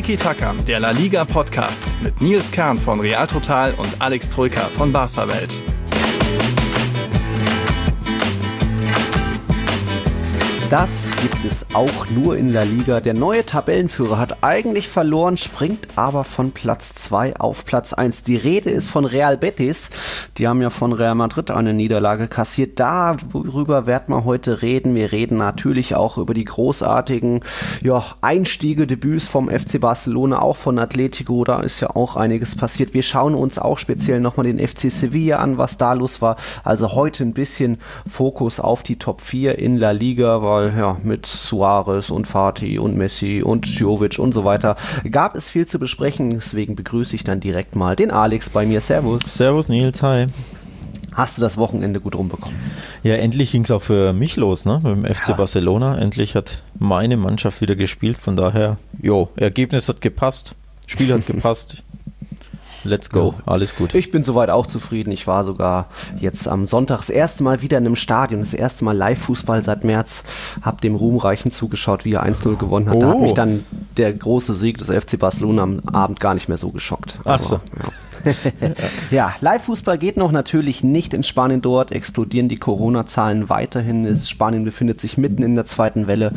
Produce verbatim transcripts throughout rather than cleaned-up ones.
Tiki Taka, der La Liga Podcast mit Nils Kern von Real Total und Alex Troika von Barca Welt. Das gibt es auch nur in La Liga. Der neue Tabellenführer hat eigentlich verloren, springt aber von Platz zwei auf Platz eins. Die Rede ist von Real Betis. Die haben ja von Real Madrid eine Niederlage kassiert. Darüber werden wir heute reden. Wir reden natürlich auch über die großartigen ja, Einstiege, Debüts vom F C Barcelona, auch von Atletico. Da ist ja auch einiges passiert. Wir schauen uns auch speziell nochmal den F C Sevilla an, was da los war. Also heute ein bisschen Fokus auf die Top vier in La Liga, weil ja, mit Suarez und Fati und Messi und Jovic und so weiter gab es viel zu besprechen. Deswegen begrüße ich dann direkt mal den Alex bei mir. Servus. Servus Nils, hi. Hast du das Wochenende gut rumbekommen? Ja, endlich ging es auch für mich los, ne? Mit dem F C ja. Barcelona. Endlich hat meine Mannschaft wieder gespielt. Von daher, jo, Ergebnis hat gepasst, Spiel hat gepasst. Let's go, ja. Alles gut. Ich bin soweit auch zufrieden. Ich war sogar jetzt am Sonntag das erste Mal wieder in einem Stadion, das erste Mal Live-Fußball seit März, habe dem Ruhmreichen zugeschaut, wie er eins null gewonnen hat. Oh. Da hat mich dann der große Sieg des F C Barcelona am Abend gar nicht mehr so geschockt. Ach so. Aber, ja. Ja, Live-Fußball geht noch natürlich nicht in Spanien. Dort explodieren die Corona-Zahlen weiterhin. Spanien befindet sich mitten in der zweiten Welle.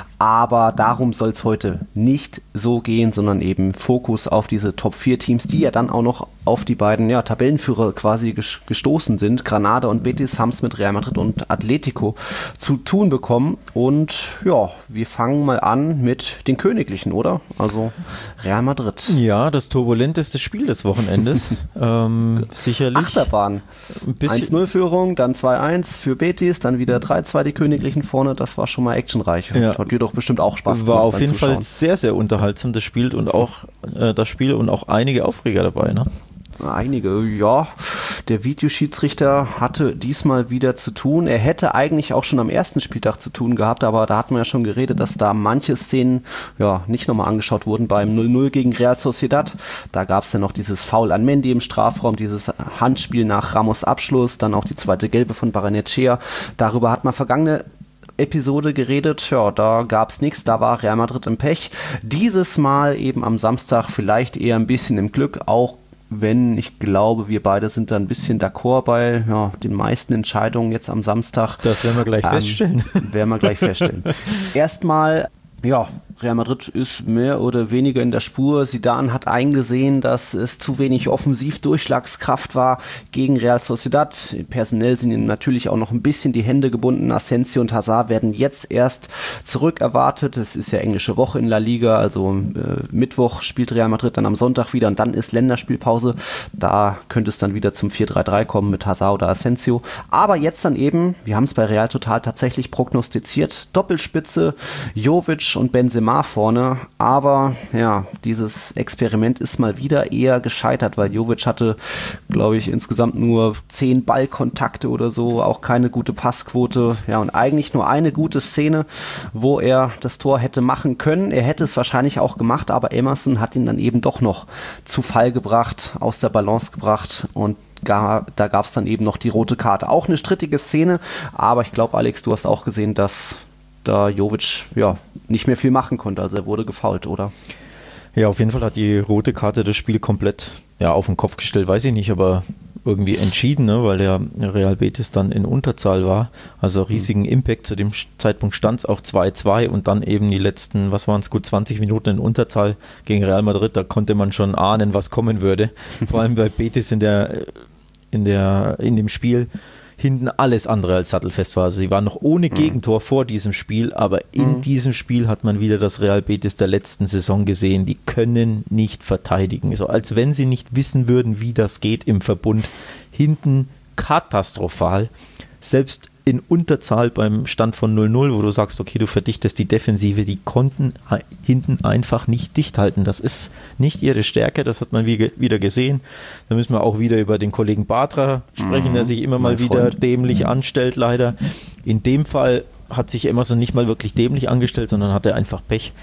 Aber darum soll es heute nicht so gehen, sondern eben Fokus auf diese Top vier Teams, die ja dann auch noch auf die beiden ja, Tabellenführer quasi gestoßen sind. Granada und Betis haben es mit Real Madrid und Atletico zu tun bekommen. Und ja, wir fangen mal an mit den Königlichen, oder? Also Real Madrid. Ja, das turbulenteste Spiel des Wochenendes. ähm, sicherlich. Achterbahn. eins null Führung, dann zwei eins für Betis, dann wieder drei zwei die Königlichen vorne. Das war schon mal actionreich. Ja. Hat dir doch bestimmt auch Spaß gemacht. War auf jeden Fall sehr, sehr unterhaltsam, das Spiel und auch äh, das Spiel und auch einige Aufreger dabei, ne? Einige, ja. Der Videoschiedsrichter hatte diesmal wieder zu tun. Er hätte eigentlich auch schon am ersten Spieltag zu tun gehabt, aber da hatten wir ja schon geredet, dass da manche Szenen ja nicht nochmal angeschaut wurden beim null null gegen Real Sociedad. Da gab es ja noch dieses Foul an Mendy im Strafraum, dieses Handspiel nach Ramos Abschluss, dann auch die zweite Gelbe von Barrenechea. Darüber hat man vergangene Episode geredet, ja, da gab es nichts, da war Real Madrid im Pech. Dieses Mal eben am Samstag vielleicht eher ein bisschen im Glück, auch wenn ich glaube, wir beide sind da ein bisschen d'accord bei ja, den meisten Entscheidungen jetzt am Samstag. Das werden wir gleich ähm, feststellen. Werden wir gleich feststellen. Erstmal, ja, Real Madrid ist mehr oder weniger in der Spur. Zidane hat eingesehen, dass es zu wenig Offensiv-Durchschlagskraft war gegen Real Sociedad. Personell sind ihnen natürlich auch noch ein bisschen die Hände gebunden. Asensio und Hazard werden jetzt erst zurück erwartet. Es ist ja englische Woche in La Liga, also äh, Mittwoch spielt Real Madrid dann am Sonntag wieder und dann ist Länderspielpause. Da könnte es dann wieder zum vier drei drei kommen mit Hazard oder Asensio. Aber jetzt dann eben, wir haben es bei Real Total tatsächlich prognostiziert, Doppelspitze, Jovic und Benzema vorne, aber ja, dieses Experiment ist mal wieder eher gescheitert, weil Jovic hatte, glaube ich, insgesamt nur zehn Ballkontakte oder so, auch keine gute Passquote, ja, und eigentlich nur eine gute Szene, wo er das Tor hätte machen können. Er hätte es wahrscheinlich auch gemacht, aber Emerson hat ihn dann eben doch noch zu Fall gebracht, aus der Balance gebracht und Gar, da gab es dann eben noch die rote Karte. Auch eine strittige Szene, aber ich glaube, Alex, du hast auch gesehen, dass da Jovic ja nicht mehr viel machen konnte, also er wurde gefoult, oder? Ja, auf jeden Fall hat die rote Karte das Spiel komplett ja, auf den Kopf gestellt, weiß ich nicht, aber irgendwie entschieden, ne, weil der Real Betis dann in Unterzahl war, also riesigen Impact, zu dem Zeitpunkt stand es auch zwei zwei und dann eben die letzten, was waren es, gut zwanzig Minuten in Unterzahl gegen Real Madrid, da konnte man schon ahnen, was kommen würde, vor allem weil Betis in der, in der, in dem Spiel hinten alles andere als sattelfest war. Also sie waren noch ohne Gegentor mhm. vor diesem Spiel, aber in mhm. diesem Spiel hat man wieder das Real Betis der letzten Saison gesehen. Die können nicht verteidigen. So als wenn sie nicht wissen würden, wie das geht im Verbund. Hinten katastrophal. Selbst in Unterzahl beim Stand von null null, wo du sagst, okay, du verdichtest die Defensive, die konnten hinten einfach nicht dicht halten. Das ist nicht ihre Stärke, das hat man wie, wieder gesehen. Da müssen wir auch wieder über den Kollegen Bartra sprechen, mhm, der sich immer mal wieder Freund. dämlich anstellt, leider. In dem Fall hat sich Emerson nicht mal wirklich dämlich angestellt, sondern hatte einfach Pech.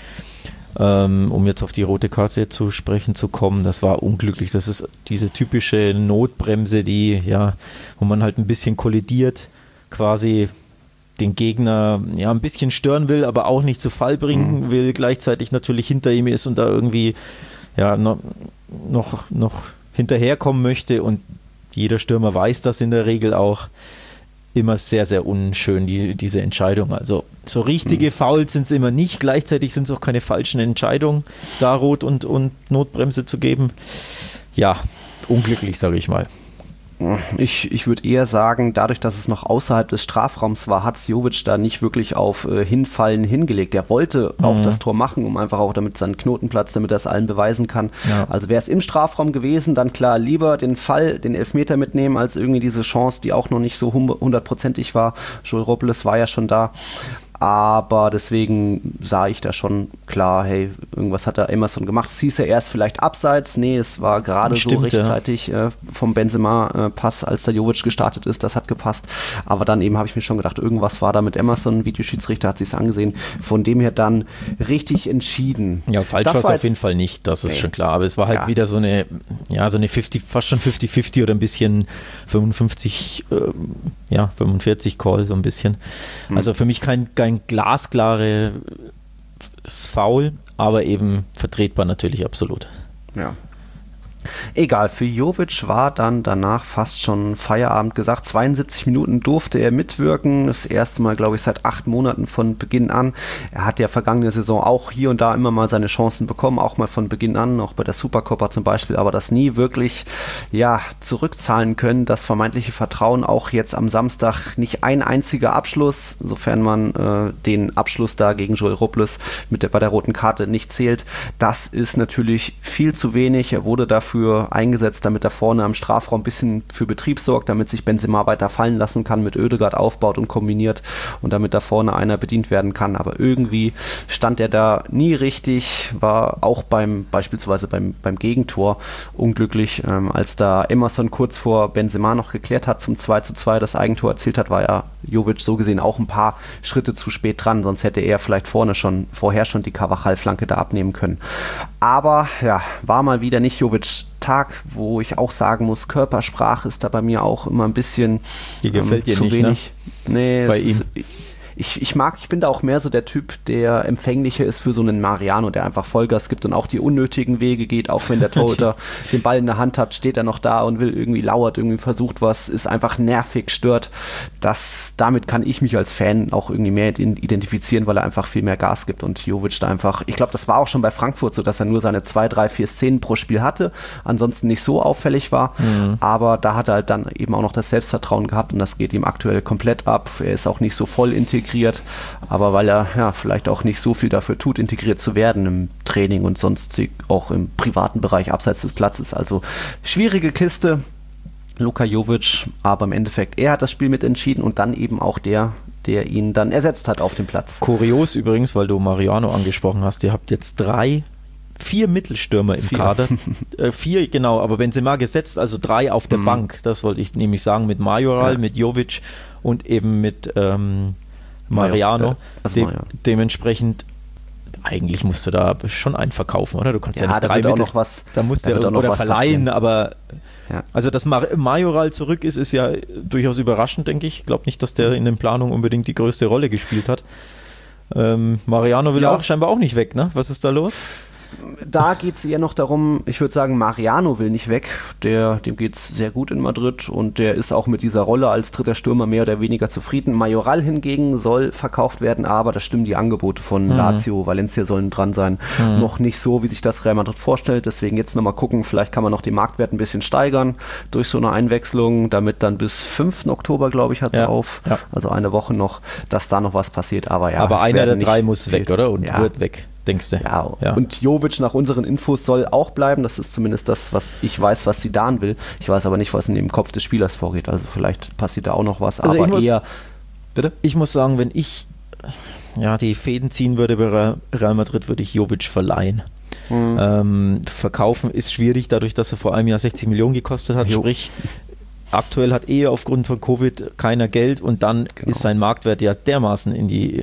Ähm, um jetzt auf die rote Karte zu sprechen zu kommen, das war unglücklich. Das ist diese typische Notbremse, die, ja, wo man halt ein bisschen kollidiert, quasi den Gegner ja ein bisschen stören will, aber auch nicht zu Fall bringen mhm. will, gleichzeitig natürlich hinter ihm ist und da irgendwie ja, noch, noch, noch hinterherkommen möchte, und jeder Stürmer weiß das in der Regel auch. Immer sehr, sehr unschön, die, diese Entscheidung. Also so richtige mhm. Fouls sind es immer nicht, gleichzeitig sind es auch keine falschen Entscheidungen, da Rot und, und Notbremse zu geben. Ja, unglücklich, sage ich mal. Ich, ich würde eher sagen, dadurch, dass es noch außerhalb des Strafraums war, hat Jovic da nicht wirklich auf äh, Hinfallen hingelegt. Er wollte mhm. auch das Tor machen, um einfach auch damit seinen Knotenplatz, damit er es allen beweisen kann. Ja. Also wäre es im Strafraum gewesen, dann klar lieber den Fall, den Elfmeter mitnehmen, als irgendwie diese Chance, die auch noch nicht so hundertprozentig war. Joel Robles war ja schon da. Aber deswegen sah ich da schon klar, hey, irgendwas hat da Emerson gemacht. Es hieß ja erst vielleicht abseits. Nee, es war gerade so rechtzeitig ja. äh, vom Benzema-Pass, als der Jovic gestartet ist. Das hat gepasst. Aber dann eben habe ich mir schon gedacht, irgendwas war da mit Emerson. Videoschiedsrichter hat sich angesehen. Von dem her dann richtig entschieden. Ja, falsch war es auf jeden Fall nicht. Das ist nee. schon klar. Aber es war halt ja. wieder so eine, ja, so eine fünfzig, fast schon fünfzig fünfzig oder ein bisschen fünfundfünfzig, äh, ja, fünfundvierzig Call, so ein bisschen. Hm. Also für mich kein, kein ein glasklares Foul, aber eben vertretbar natürlich absolut. Ja. Egal, für Jovic war dann danach fast schon Feierabend gesagt. zweiundsiebzig Minuten durfte er mitwirken. Das erste Mal, glaube ich, seit acht Monaten von Beginn an. Er hat ja vergangene Saison auch hier und da immer mal seine Chancen bekommen, auch mal von Beginn an, auch bei der Supercopa zum Beispiel, aber das nie wirklich ja, zurückzahlen können. Das vermeintliche Vertrauen auch jetzt am Samstag nicht ein einziger Abschluss, sofern man äh, den Abschluss da gegen Joel Robles mit der, bei der roten Karte nicht zählt. Das ist natürlich viel zu wenig. Er wurde dafür Für eingesetzt, damit er vorne am Strafraum ein bisschen für Betrieb sorgt, damit sich Benzema weiter fallen lassen kann, mit Ødegaard aufbaut und kombiniert und damit da vorne einer bedient werden kann. Aber irgendwie stand er da nie richtig, war auch beim beispielsweise beim, beim Gegentor unglücklich. Ähm, als da Emerson kurz vor Benzema noch geklärt hat zum zwei zu zwei, das Eigentor erzielt hat, war ja Jovic so gesehen auch ein paar Schritte zu spät dran, sonst hätte er vielleicht vorne schon, vorher schon die Carvajal-Flanke da abnehmen können. Aber ja, war mal wieder nicht Jovic Tag, wo ich auch sagen muss, Körpersprache ist da bei mir auch immer ein bisschen Die gefällt ähm, dir zu nicht, wenig. Ne? Nee, bei es ihm. Ist, ich, ich mag, ich bin da auch mehr so der Typ, der empfänglicher ist für so einen Mariano, der einfach Vollgas gibt und auch die unnötigen Wege geht, auch wenn der Torhüter den Ball in der Hand hat, steht er noch da und will irgendwie, lauert, irgendwie versucht was, ist einfach nervig, stört. Das, damit kann ich mich als Fan auch irgendwie mehr identifizieren, weil er einfach viel mehr Gas gibt und Jovic da einfach, ich glaube, das war auch schon bei Frankfurt so, dass er nur seine zwei, drei, vier Szenen pro Spiel hatte, ansonsten nicht so auffällig war, mhm. aber da hat er halt dann eben auch noch das Selbstvertrauen gehabt und das geht ihm aktuell komplett ab. Er ist auch nicht so voll integriert, aber weil er ja vielleicht auch nicht so viel dafür tut, integriert zu werden im Training und sonst auch im privaten Bereich abseits des Platzes. Also schwierige Kiste, Luka Jovic, aber im Endeffekt, er hat das Spiel mitentschieden und dann eben auch der, der ihn dann ersetzt hat auf dem Platz. Kurios übrigens, weil du Mariano angesprochen hast, ihr habt jetzt drei Vier Mittelstürmer im vier. Kader. äh, vier, genau, aber Benzema gesetzt, also drei auf der mhm. Bank. Das wollte ich nämlich sagen, mit Majoral, ja. mit Jovic und eben mit ähm, Mariano. Also De- Mariano. Dementsprechend, eigentlich musst du da schon einen verkaufen, oder? Du kannst ja, ja nicht da drei wird Mittel, auch noch was, da musst du ja auch noch oder was verleihen, passieren. aber ja. also dass Mar- Majoral zurück ist, ist ja durchaus überraschend, denke ich. Ich glaube nicht, dass der in den Planungen unbedingt die größte Rolle gespielt hat. Ähm, Mariano will ja. auch scheinbar auch nicht weg, ne? Was ist da los? Da geht es eher noch darum, ich würde sagen, Mariano will nicht weg, der, dem geht es sehr gut in Madrid und der ist auch mit dieser Rolle als dritter Stürmer mehr oder weniger zufrieden. Majoral hingegen soll verkauft werden, aber da stimmen die Angebote von mhm. Lazio, Valencia sollen dran sein, mhm. noch nicht so, wie sich das Real Madrid vorstellt, deswegen jetzt nochmal gucken, vielleicht kann man noch den Marktwert ein bisschen steigern durch so eine Einwechslung, damit dann bis fünften Oktober, glaube ich, hat es ja. auf, ja. also eine Woche noch, dass da noch was passiert, aber ja. Aber einer der drei muss weg, oder? Und ja. wird weg. Denkst du? Ja, ja, und Jovic nach unseren Infos soll auch bleiben. Das ist zumindest das, was ich weiß, was Zidane will. Ich weiß aber nicht, was in dem Kopf des Spielers vorgeht. Also vielleicht passiert da auch noch was. Also aber ich muss, eher. Bitte? Ich muss sagen, wenn ich ja, die Fäden ziehen würde bei Real Madrid, würde ich Jovic verleihen. Mhm. Ähm, verkaufen ist schwierig, dadurch, dass er vor einem Jahr sechzig Millionen gekostet hat. Jo. Sprich, aktuell hat eh aufgrund von Covid keiner Geld und dann genau. ist sein Marktwert ja dermaßen in die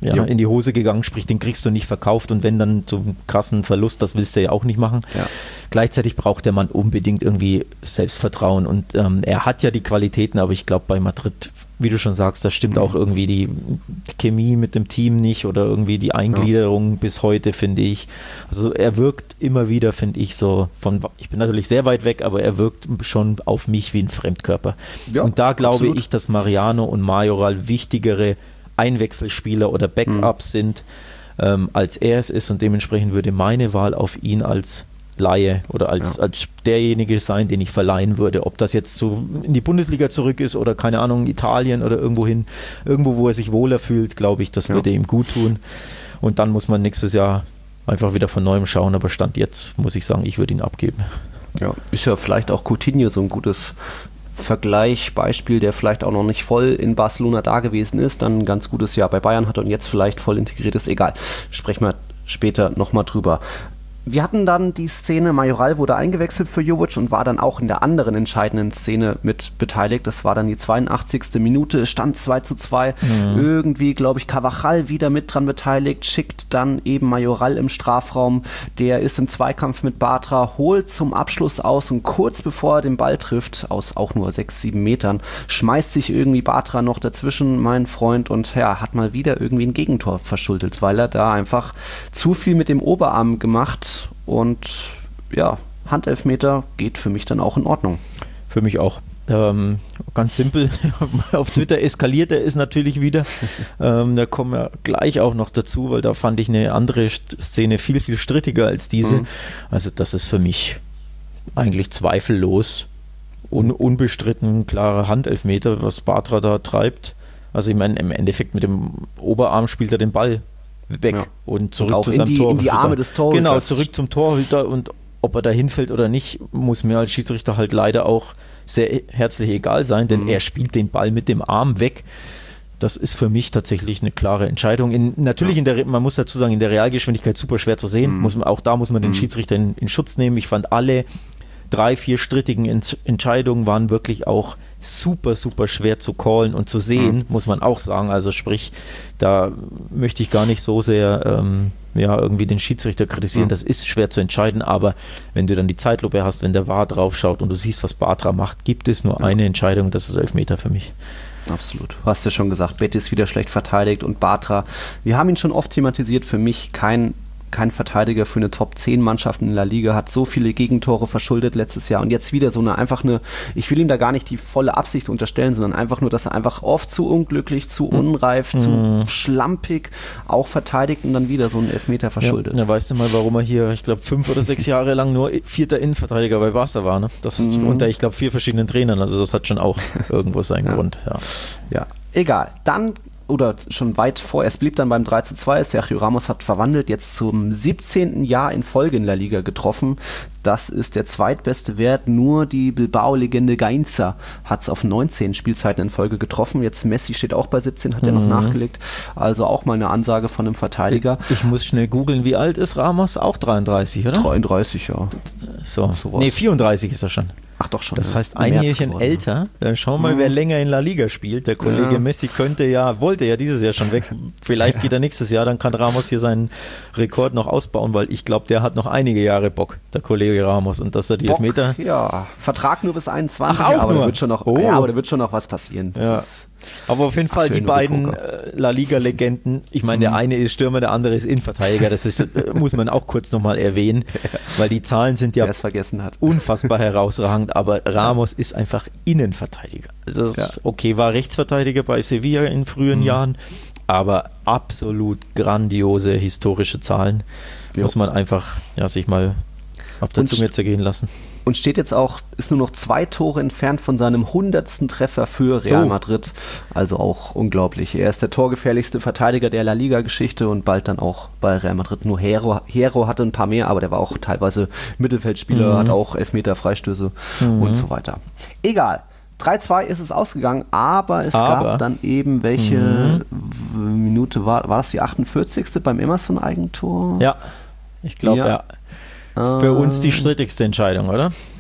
ja, Jo. in die Hose gegangen, sprich, den kriegst du nicht verkauft und wenn dann zum krassen Verlust, das willst du ja auch nicht machen. Ja. Gleichzeitig braucht der Mann unbedingt irgendwie Selbstvertrauen und ähm, er hat ja die Qualitäten, aber ich glaube bei Madrid, wie du schon sagst, da stimmt auch irgendwie die Chemie mit dem Team nicht oder irgendwie die Eingliederung ja. bis heute, finde ich. Also er wirkt immer wieder, finde ich, so von, ich bin natürlich sehr weit weg, aber er wirkt schon auf mich wie ein Fremdkörper. Ja, und da glaube absolut. ich, dass Mariano und Majoral wichtigere Einwechselspieler oder Backups mhm. sind, ähm, als er es ist und dementsprechend würde meine Wahl auf ihn als Laie oder als, ja. als derjenige sein, den ich verleihen würde. Ob das jetzt so in die Bundesliga zurück ist oder keine Ahnung, Italien oder irgendwo hin, irgendwo, wo er sich wohler fühlt, glaube ich, das ja. würde ihm gut tun. Und dann muss man nächstes Jahr einfach wieder von Neuem schauen, aber Stand jetzt muss ich sagen, ich würde ihn abgeben. Ja, ist ja vielleicht auch Coutinho so ein gutes Vergleich, Beispiel, der vielleicht auch noch nicht voll in Barcelona da gewesen ist, dann ein ganz gutes Jahr bei Bayern hat und jetzt vielleicht voll integriert ist. Egal, sprechen wir später nochmal drüber. Wir hatten dann die Szene, Majoral wurde eingewechselt für Jovic und war dann auch in der anderen entscheidenden Szene mit beteiligt. Das war dann die zweiundachtzigste Minute, es stand zwei zu zwei. Mhm. Irgendwie, glaube ich, Carvajal wieder mit dran beteiligt, schickt dann eben Majoral im Strafraum. Der ist im Zweikampf mit Bartra, holt zum Abschluss aus und kurz bevor er den Ball trifft, aus auch nur sechs, sieben Metern, schmeißt sich irgendwie Bartra noch dazwischen, mein Freund, und ja, hat mal wieder irgendwie ein Gegentor verschuldet, weil er da einfach zu viel mit dem Oberarm gemacht und ja, Handelfmeter geht für mich dann auch in Ordnung. Für mich auch. Ähm, ganz simpel, auf Twitter eskaliert er es natürlich wieder. ähm, da kommen wir gleich auch noch dazu, weil da fand ich eine andere Szene viel, viel strittiger als diese. Mhm. Also das ist für mich eigentlich zweifellos, un- unbestritten, klare Handelfmeter, was Bartra da treibt. Also ich meine, im Endeffekt mit dem Oberarm spielt er den Ball weg ja. und zurück und zu seinem die, Torhüter. in die Arme des Torhüters. Genau, zurück zum Torhüter und ob er da hinfällt oder nicht, muss mir als Schiedsrichter halt leider auch sehr herzlich egal sein, denn mhm. er spielt den Ball mit dem Arm weg. Das ist für mich tatsächlich eine klare Entscheidung. In, natürlich, ja. in der, man muss dazu sagen, in der Realgeschwindigkeit super schwer zu sehen. Mhm. Muss man, auch da muss man den mhm. Schiedsrichter in, in Schutz nehmen. Ich fand alle drei, vier strittigen Ent- Entscheidungen waren wirklich auch super, super schwer zu callen und zu sehen, mhm. muss man auch sagen. Also sprich, da möchte ich gar nicht so sehr ähm, ja, irgendwie den Schiedsrichter kritisieren. Mhm. Das ist schwer zu entscheiden, aber wenn du dann die Zeitlupe hast, wenn der V A R drauf schaut und du siehst, was Bartra macht, gibt es nur ja. eine Entscheidung, das ist Elfmeter für mich. Absolut. Du hast ja schon gesagt, Betis wieder schlecht verteidigt und Bartra, wir haben ihn schon oft thematisiert, für mich kein kein Verteidiger für eine Top zehn Mannschaft in La Liga, hat so viele Gegentore verschuldet letztes Jahr und jetzt wieder so eine einfach eine, ich will ihm da gar nicht die volle Absicht unterstellen, sondern einfach nur, dass er einfach oft zu unglücklich, zu unreif, mhm. zu schlampig auch verteidigt und dann wieder so einen Elfmeter verschuldet. Ja, ja, weißt du mal, warum er hier, ich glaube, fünf oder sechs Jahre lang nur vierter Innenverteidiger bei Barca war, ne? Das hat mhm. unter, ich glaube, vier verschiedenen Trainern, also das hat schon auch irgendwo seinen ja. Grund. Ja. ja, egal. Dann oder schon weit vor, es blieb dann beim drei zu zwei, Sergio Ramos hat verwandelt, jetzt zum siebzehnten Jahr in Folge in La Liga getroffen. Das ist der zweitbeste Wert, nur die Bilbao-Legende Gainza hat es auf neunzehn Spielzeiten in Folge getroffen. Jetzt Messi steht auch bei siebzehn, hat mhm. er noch nachgelegt, also auch mal eine Ansage von einem Verteidiger. Ich muss schnell googeln, wie alt ist Ramos? Auch dreiunddreißig, oder? dreiunddreißig, ja. So, sowas. Nee, vierunddreißig ist er schon. Ach doch schon. Das heißt, ein Jährchen älter. Dann schauen wir mal, mhm. wer länger in La Liga spielt. Der Kollege ja. Messi könnte ja, wollte ja dieses Jahr schon weg. Vielleicht ja. geht er nächstes Jahr, dann kann Ramos hier seinen Rekord noch ausbauen, weil ich glaube, der hat noch einige Jahre Bock, der Kollege Ramos. Und dass er die Bock, Elfmeter... Ja, Vertrag nur bis einundzwanzig, Ach, auch aber, nur. Da wird schon noch, oh. ja, aber da wird schon noch was passieren. Das ja. ist aber auf jeden Fall die beiden äh, La Liga-Legenden, ich meine, der eine ist Stürmer, der andere ist Innenverteidiger, das ist, äh, muss man auch kurz nochmal erwähnen, weil die Zahlen sind ja Wer es vergessen hat. unfassbar herausragend, aber Ramos ja. ist einfach Innenverteidiger. Also das ist, okay, war Rechtsverteidiger bei Sevilla in frühen mhm. Jahren, aber absolut grandiose historische Zahlen. Jo. Muss man einfach ja, sich mal auf der Zunge zergehen lassen. Und steht jetzt auch, ist nur noch zwei Tore entfernt von seinem hundertsten Treffer für Real oh. Madrid. Also auch unglaublich. Er ist der torgefährlichste Verteidiger der La Liga-Geschichte und bald dann auch bei Real Madrid. Nur Hierro, Hierro hatte ein paar mehr, aber der war auch teilweise Mittelfeldspieler, mhm. hat auch Elfmeter, Freistöße mhm. und so weiter. Egal. drei zwei ist es ausgegangen, aber es aber. gab dann eben welche mhm. Minute, war, war das die achtundvierzigste beim Emerson-Eigentor? Ja, ich glaube ja. ja. Für uns die strittigste Entscheidung, oder?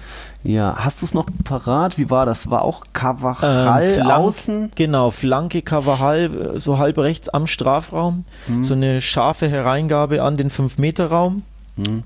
Ja, hast du es noch parat? Wie war das? War auch Carvajal ähm, Flank, außen? Genau, Flanke Carvajal, so halb rechts am Strafraum. Hm. So eine scharfe Hereingabe an den fünf Meter Raum. Hm.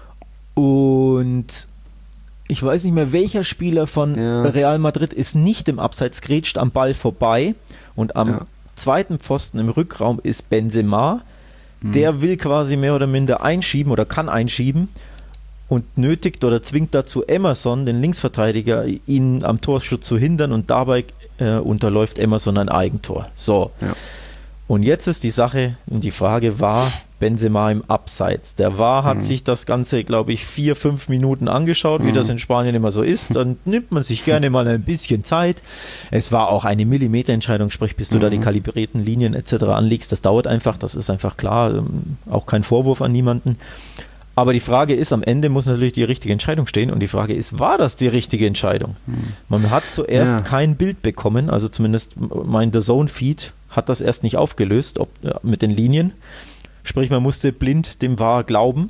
Und ich weiß nicht mehr, welcher Spieler von ja. Real Madrid ist nicht im Abseits, grätscht am Ball vorbei. Und am ja. zweiten Pfosten im Rückraum ist Benzema. Hm. Der will quasi mehr oder minder einschieben oder kann einschieben. Und nötigt oder zwingt dazu Emerson, den Linksverteidiger, ihn am Torschutz zu hindern und dabei äh, unterläuft Emerson ein Eigentor. So. Ja. Und jetzt ist die Sache und die Frage, war Benzema im Abseits? Der V A R hat mhm. sich das Ganze, glaube ich, vier, fünf Minuten angeschaut, mhm. wie das in Spanien immer so ist. Dann nimmt man sich gerne mal ein bisschen Zeit. Es war auch eine Millimeterentscheidung, sprich, bis du mhm. da die kalibrierten Linien et cetera anlegst. Das dauert einfach, das ist einfach klar. Auch kein Vorwurf an niemanden. Aber die Frage ist, am Ende muss natürlich die richtige Entscheidung stehen und die Frage ist, war das die richtige Entscheidung? Hm. Man hat zuerst ja. kein Bild bekommen, also zumindest mein The Zone-Feed hat das erst nicht aufgelöst ob, ja, mit den Linien. Sprich, man musste blind dem V A R glauben.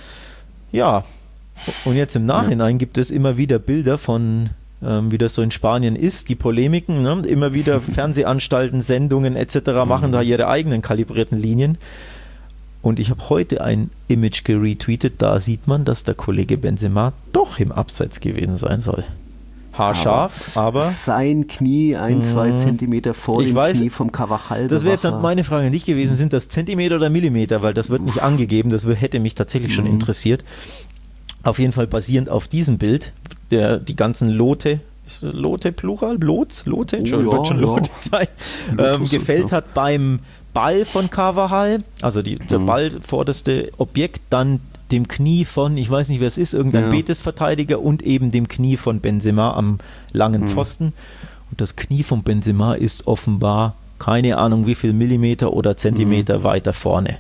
Ja, und jetzt im Nachhinein ja. gibt es immer wieder Bilder von, ähm, wie das so in Spanien ist, die Polemiken, ne? Immer wieder Fernsehanstalten, Sendungen et cetera mhm. machen da ihre eigenen kalibrierten Linien. Und ich habe heute ein Image geretweetet, da sieht man, dass der Kollege Benzema doch im Abseits gewesen sein soll. Haarscharf, aber... aber sein Knie ein, zwei Zentimeter vor dem weiß, Knie vom Carvajal. Das wäre jetzt meine Frage nicht gewesen, sind das Zentimeter oder Millimeter, weil das wird nicht angegeben, das hätte mich tatsächlich schon interessiert. Auf jeden Fall basierend auf diesem Bild, der, die ganzen Lote, ist Lote Plural? Lots? Lote? Entschuldigung, oh, ja, wird schon Lote ja. sein. Ähm, gefällt ja. hat beim Ball von Carvajal, also die, der mhm. Ball vorderste Objekt, dann dem Knie von, ich weiß nicht wer es ist, irgendein ja. Betis-Verteidiger und eben dem Knie von Benzema am langen mhm. Pfosten. Und das Knie von Benzema ist offenbar, keine Ahnung wie viel Millimeter oder Zentimeter mhm. weiter vorne.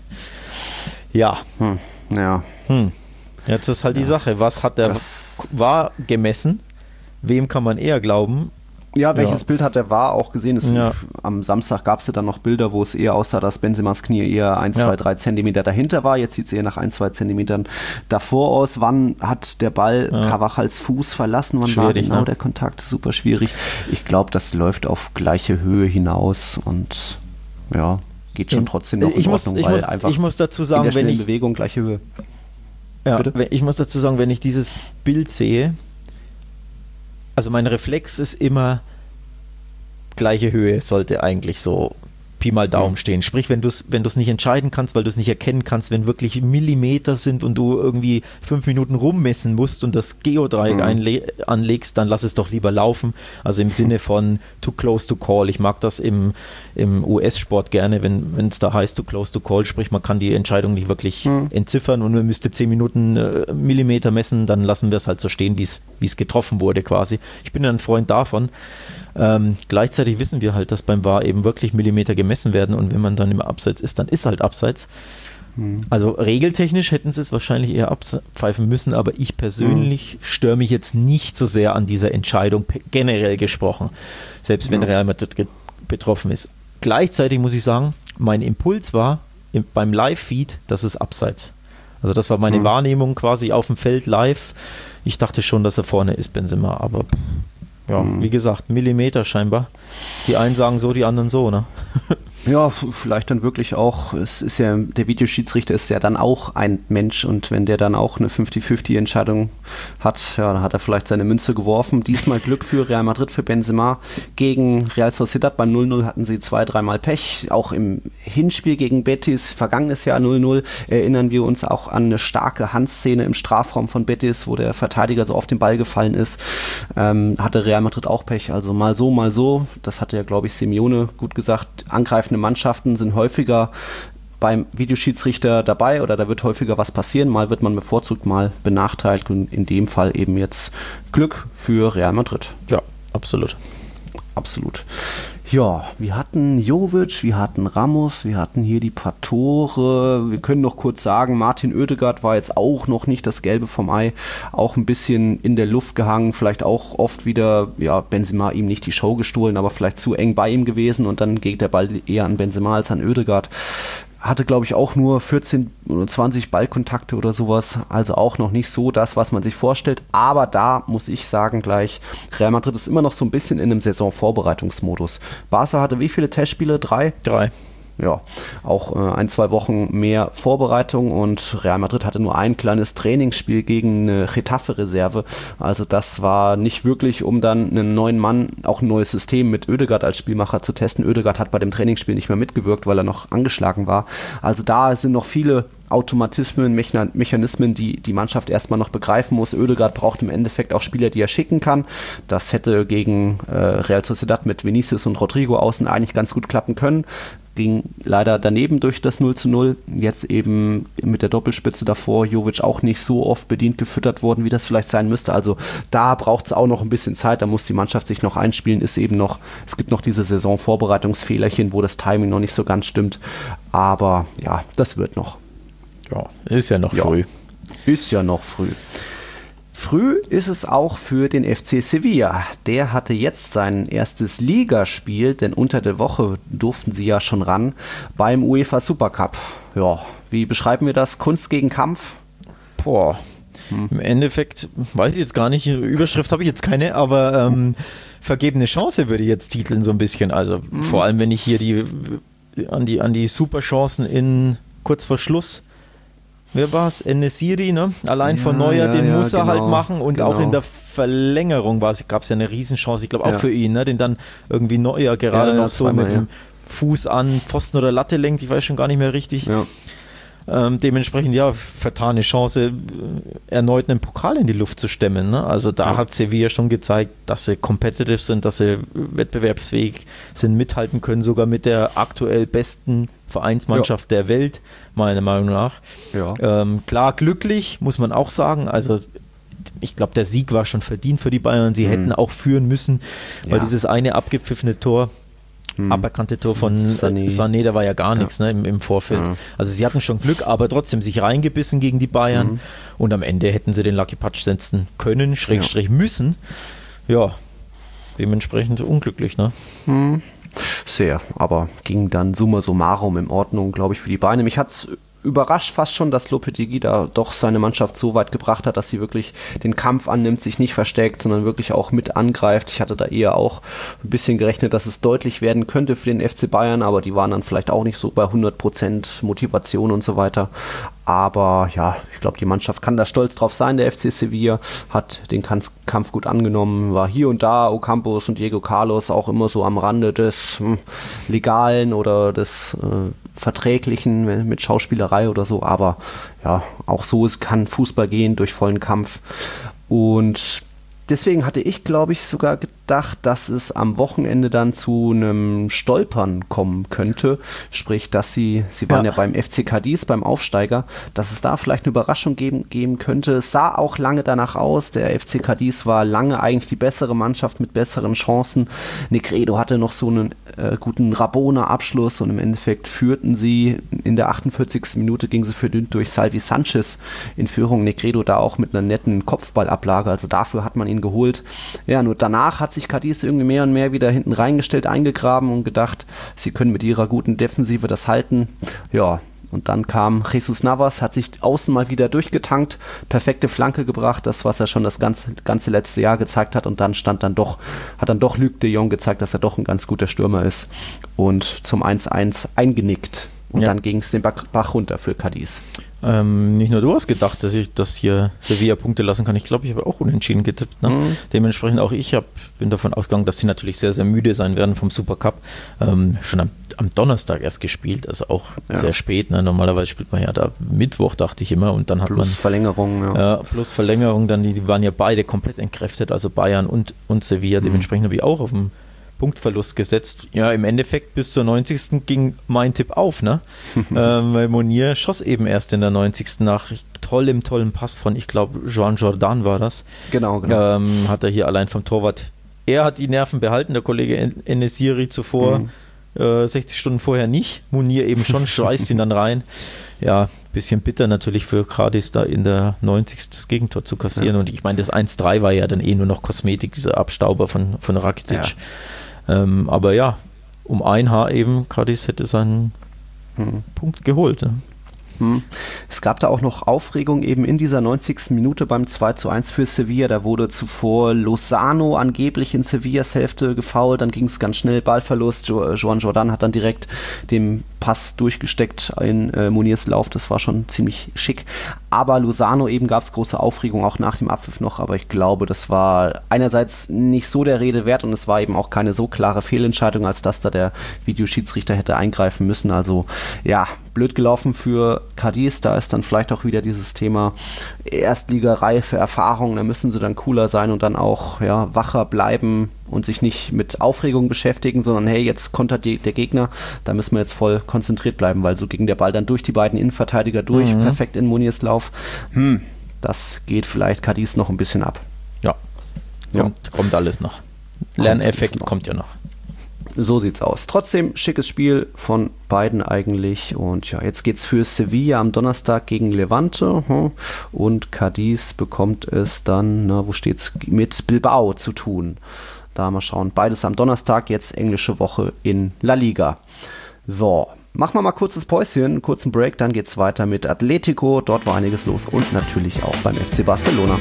Ja. Hm. Ja. Hm. Jetzt ist halt ja. die Sache, was hat der V A R gemessen? Wem kann man eher glauben? Ja, welches ja. Bild hat der V A R auch gesehen? Es, ja. Am Samstag gab es ja dann noch Bilder, wo es eher aussah, dass Benzemas Knie eher ein, zwei, drei Zentimeter dahinter war. Jetzt sieht es eher nach ein, zwei Zentimetern davor aus. Wann hat der Ball ja. Carvajals Fuß verlassen? Wann schwierig, war genau ne? der Kontakt? Super schwierig. Ich glaube, das läuft auf gleiche Höhe hinaus und ja, geht schon trotzdem noch in ich Ordnung, muss, ich weil muss, einfach ich muss dazu sagen, in der wenn ich Bewegung gleiche Höhe. Ja, ich muss dazu sagen, wenn ich dieses Bild sehe, also mein Reflex ist immer, gleiche Höhe sollte eigentlich so Pi mal Daumen stehen. Sprich, wenn du es wenn nicht entscheiden kannst, weil du es nicht erkennen kannst, wenn wirklich Millimeter sind und du irgendwie fünf Minuten rummessen musst und das Geodreieck mhm. anlegst, dann lass es doch lieber laufen. Also im Sinne von too close to call. Ich mag das im, im U S-Sport gerne, wenn es da heißt too close to call, sprich man kann die Entscheidung nicht wirklich mhm. entziffern und man müsste zehn Minuten äh, Millimeter messen, dann lassen wir es halt so stehen, wie es getroffen wurde quasi. Ich bin ein Freund davon. Ähm, gleichzeitig wissen wir halt, dass beim V A R eben wirklich Millimeter gemessen werden und wenn man dann im Abseits ist, dann ist halt Abseits. Mhm. Also regeltechnisch hätten sie es wahrscheinlich eher abpfeifen müssen, aber ich persönlich mhm. störe mich jetzt nicht so sehr an dieser Entscheidung, generell gesprochen, selbst wenn ja. Real Madrid betroffen ist. Gleichzeitig muss ich sagen, mein Impuls war im, beim Live-Feed, das ist Abseits. Also das war meine mhm. Wahrnehmung quasi auf dem Feld live. Ich dachte schon, dass er vorne ist, Benzema, aber ja, hm. wie gesagt, Millimeter scheinbar. Die einen sagen so, die anderen so, ne? Ja, vielleicht dann wirklich auch, es ist ja, der Videoschiedsrichter ist ja dann auch ein Mensch und wenn der dann auch eine fünfzig fünfzig Entscheidung hat, ja, dann hat er vielleicht seine Münze geworfen. Diesmal Glück für Real Madrid, für Benzema. Gegen Real Sociedad beim null null hatten sie zwei, dreimal Pech. Auch im Hinspiel gegen Betis, vergangenes Jahr null null, erinnern wir uns auch an eine starke Handszene im Strafraum von Betis, wo der Verteidiger so auf den Ball gefallen ist. Ähm, hatte Real Madrid auch Pech, also mal so, mal so. Das hatte ja, glaube ich, Simeone gut gesagt, angreifende Mannschaften sind häufiger beim Videoschiedsrichter dabei oder da wird häufiger was passieren. Mal wird man bevorzugt, mal benachteiligt und in dem Fall eben jetzt Glück für Real Madrid. Ja, absolut. Absolut. Ja, wir hatten Jovic, wir hatten Ramos, wir hatten hier die paar Tore. Wir können noch kurz sagen, Martin Oedegaard war jetzt auch noch nicht das Gelbe vom Ei, auch ein bisschen in der Luft gehangen, vielleicht auch oft wieder, ja, Benzema ihm nicht die Show gestohlen, aber vielleicht zu eng bei ihm gewesen und dann geht der Ball eher an Benzema als an Oedegaard. hatte, glaube ich, auch nur vierzehn oder zwanzig Ballkontakte oder sowas, also auch noch nicht so das, was man sich vorstellt, aber da muss ich sagen gleich, Real Madrid ist immer noch so ein bisschen in einem Saisonvorbereitungsmodus. Barca hatte wie viele Testspiele? Drei? Drei. Ja, auch äh, ein, zwei Wochen mehr Vorbereitung und Real Madrid hatte nur ein kleines Trainingsspiel gegen eine Getafe-Reserve. Also das war nicht wirklich, um dann einen neuen Mann, auch ein neues System mit Ødegaard als Spielmacher zu testen. Ødegaard hat bei dem Trainingsspiel nicht mehr mitgewirkt, weil er noch angeschlagen war. Also da sind noch viele Automatismen, Mechna- Mechanismen, die die Mannschaft erstmal noch begreifen muss. Ødegaard braucht im Endeffekt auch Spieler, die er schicken kann. Das hätte gegen äh, Real Sociedad mit Vinicius und Rodrigo außen eigentlich ganz gut klappen können. Ging leider daneben durch das null zu null. Jetzt eben mit der Doppelspitze davor, Jovic auch nicht so oft bedient gefüttert worden, wie das vielleicht sein müsste. Also da braucht es auch noch ein bisschen Zeit, da muss die Mannschaft sich noch einspielen. Ist eben noch, es gibt noch diese Saisonvorbereitungsfehlerchen, wo das Timing noch nicht so ganz stimmt. Aber ja, das wird noch. Ja, ist ja noch ja, früh. Ist ja noch früh. Früh ist es auch für den F C Sevilla. Der hatte jetzt sein erstes Ligaspiel, denn unter der Woche durften sie ja schon ran beim UEFA Supercup. Ja, wie beschreiben wir das? Kunst gegen Kampf? Boah, hm. Im Endeffekt weiß ich jetzt gar nicht, Überschrift habe ich jetzt keine, aber ähm, vergebene Chance würde ich jetzt titeln so ein bisschen. Also hm. vor allem, wenn ich hier die an die, an die Superchancen in kurz vor Schluss, wer war es? En-Nesyri, ne? Allein ja, von Neuer, ja, den ja, muss er genau, halt machen und genau. Auch in der Verlängerung gab es ja eine Riesenchance, ich glaube auch ja. für ihn, ne? Den dann irgendwie Neuer gerade ja, noch so mit dem Fuß an Pfosten oder Latte lenkt, ich weiß schon gar nicht mehr richtig. Ja. Ähm, dementsprechend, ja, vertane Chance, erneut einen Pokal in die Luft zu stemmen. Ne? Also da ja. hat Sevilla schon gezeigt, dass sie competitive sind, dass sie wettbewerbsfähig sind, mithalten können, sogar mit der aktuell besten Vereinsmannschaft ja. der Welt, meiner Meinung nach. Ja. Ähm, klar, glücklich, muss man auch sagen. Also ich glaube, der Sieg war schon verdient für die Bayern. Sie mhm. hätten auch führen müssen, weil ja. dieses eine abgepfiffene Tor, Hm. aberkannte Tor von Sané. Sané, da war ja gar nichts ja. ne, im, im Vorfeld. Ja. Also sie hatten schon Glück, aber trotzdem sich reingebissen gegen die Bayern mhm. und am Ende hätten sie den Lucky Punch setzen können, Schrägstrich ja. müssen. Ja, dementsprechend unglücklich, ne? Hm. Sehr, aber ging dann summa summarum in Ordnung, glaube ich, für die Beine. Mich hat es überrascht fast schon, dass Lopetegui da doch seine Mannschaft so weit gebracht hat, dass sie wirklich den Kampf annimmt, sich nicht versteckt, sondern wirklich auch mit angreift. Ich hatte da eher auch ein bisschen gerechnet, dass es deutlich werden könnte für den F C Bayern, aber die waren dann vielleicht auch nicht so bei hundert Prozent Motivation und so weiter. Aber ja, ich glaube, die Mannschaft kann da stolz drauf sein. Der F C Sevilla hat den Kampf gut angenommen, war hier und da Ocampos und Diego Carlos auch immer so am Rande des hm, Legalen oder des äh, Verträglichen mit Schauspielerei oder so. Aber ja, auch so es kann Fußball gehen durch vollen Kampf. Und deswegen hatte ich, glaube ich, sogar gedacht, dass es am Wochenende dann zu einem Stolpern kommen könnte. Sprich, dass sie, sie waren ja, ja beim F C Cadiz, beim Aufsteiger, dass es da vielleicht eine Überraschung geben, geben könnte. Es sah auch lange danach aus. Der F C Cadiz war lange eigentlich die bessere Mannschaft mit besseren Chancen. Negredo hatte noch so einen äh, guten Rabona-Abschluss und im Endeffekt führten sie in der achtundvierzigsten Minute, ging sie verdünnt durch Salvi Sanchez in Führung. Negredo da auch mit einer netten Kopfballablage, also dafür hat man ihn geholt. Ja, nur danach hat sich Cadiz irgendwie mehr und mehr wieder hinten reingestellt, eingegraben und gedacht, sie können mit ihrer guten Defensive das halten. Ja, und dann kam Jesus Navas, hat sich außen mal wieder durchgetankt, perfekte Flanke gebracht, das, was er schon das ganze, ganze letzte Jahr gezeigt hat, und dann stand dann doch, hat dann doch Luc de Jong gezeigt, dass er doch ein ganz guter Stürmer ist und zum eins eins eingenickt. Und ja. dann ging es den Bach runter für Cadiz. Ähm, nicht nur du hast gedacht, dass ich das hier Sevilla Punkte lassen kann. Ich glaube, ich habe auch unentschieden getippt. Ne? Mhm. Dementsprechend auch ich hab, bin davon ausgegangen, dass sie natürlich sehr, sehr müde sein werden vom Supercup. Ähm, schon am, am Donnerstag erst gespielt, also auch ja. sehr spät. Ne? Normalerweise spielt man ja da Mittwoch, dachte ich immer. Und dann hat plus man Verlängerung. Ja. Ja, plus Verlängerung. Dann die, die waren ja beide komplett entkräftet, also Bayern und, und Sevilla. Mhm. Dementsprechend habe ich auch auf dem Punktverlust gesetzt. Ja, im Endeffekt bis zur neunzigsten ging mein Tipp auf, ne? ähm, weil Monier schoss eben erst in der neunzigsten nach tollem, tollen Pass von, ich glaube, Joan Jordan war das. Genau, genau. Ähm, hat er hier allein vom Torwart, er hat die Nerven behalten, der Kollege En-Nesyri zuvor, mhm. äh, sechzig Stunden vorher nicht. Monier eben schon, schweißt ihn dann rein. Ja, bisschen bitter natürlich für Cadiz da in der neunzigsten das Gegentor zu kassieren. Ja. Und ich meine, das eins drei war ja dann eh nur noch Kosmetik, dieser Abstauber von, von Rakitic. Ja. Ähm, aber ja, um ein Haar eben, Cadiz hätte seinen hm. Punkt geholt. Ne? Hm. Es gab da auch noch Aufregung eben in dieser neunzigsten Minute beim zwei zu eins für Sevilla. Da wurde zuvor Lozano angeblich in Sevillas Hälfte gefoult, dann ging es ganz schnell, Ballverlust. Jo- Joan Jordan hat dann direkt den Pass durchgesteckt in äh, Muniers Lauf, das war schon ziemlich schick. Aber Lozano eben gab es große Aufregung, auch nach dem Abpfiff noch, aber ich glaube, das war einerseits nicht so der Rede wert und es war eben auch keine so klare Fehlentscheidung, als dass da der Videoschiedsrichter hätte eingreifen müssen. Also ja, blöd gelaufen für Cadiz, da ist dann vielleicht auch wieder dieses Thema Erstligareife, Erfahrung, da müssen sie dann cooler sein und dann auch ja, wacher bleiben und sich nicht mit Aufregung beschäftigen, sondern hey, jetzt kontert die, der Gegner, da müssen wir jetzt voll konzentriert bleiben, weil so ging der Ball dann durch die beiden Innenverteidiger durch, mhm. perfekt in Muniers Lauf. Hm, das geht vielleicht Cadiz noch ein bisschen ab. Ja, ja. Kommt, kommt alles noch. Lerneffekt noch. Kommt ja noch. So sieht's aus. Trotzdem schickes Spiel von beiden eigentlich. Und ja, jetzt geht's für Sevilla am Donnerstag gegen Levante. Und Cadiz bekommt es dann, na, wo steht's, mit Bilbao zu tun. Da mal schauen. Beides am Donnerstag, jetzt englische Woche in La Liga. So, machen wir mal kurzes Päuschen, einen kurzen Break, dann geht's weiter mit Atletico. Dort war einiges los und natürlich auch beim F C Barcelona.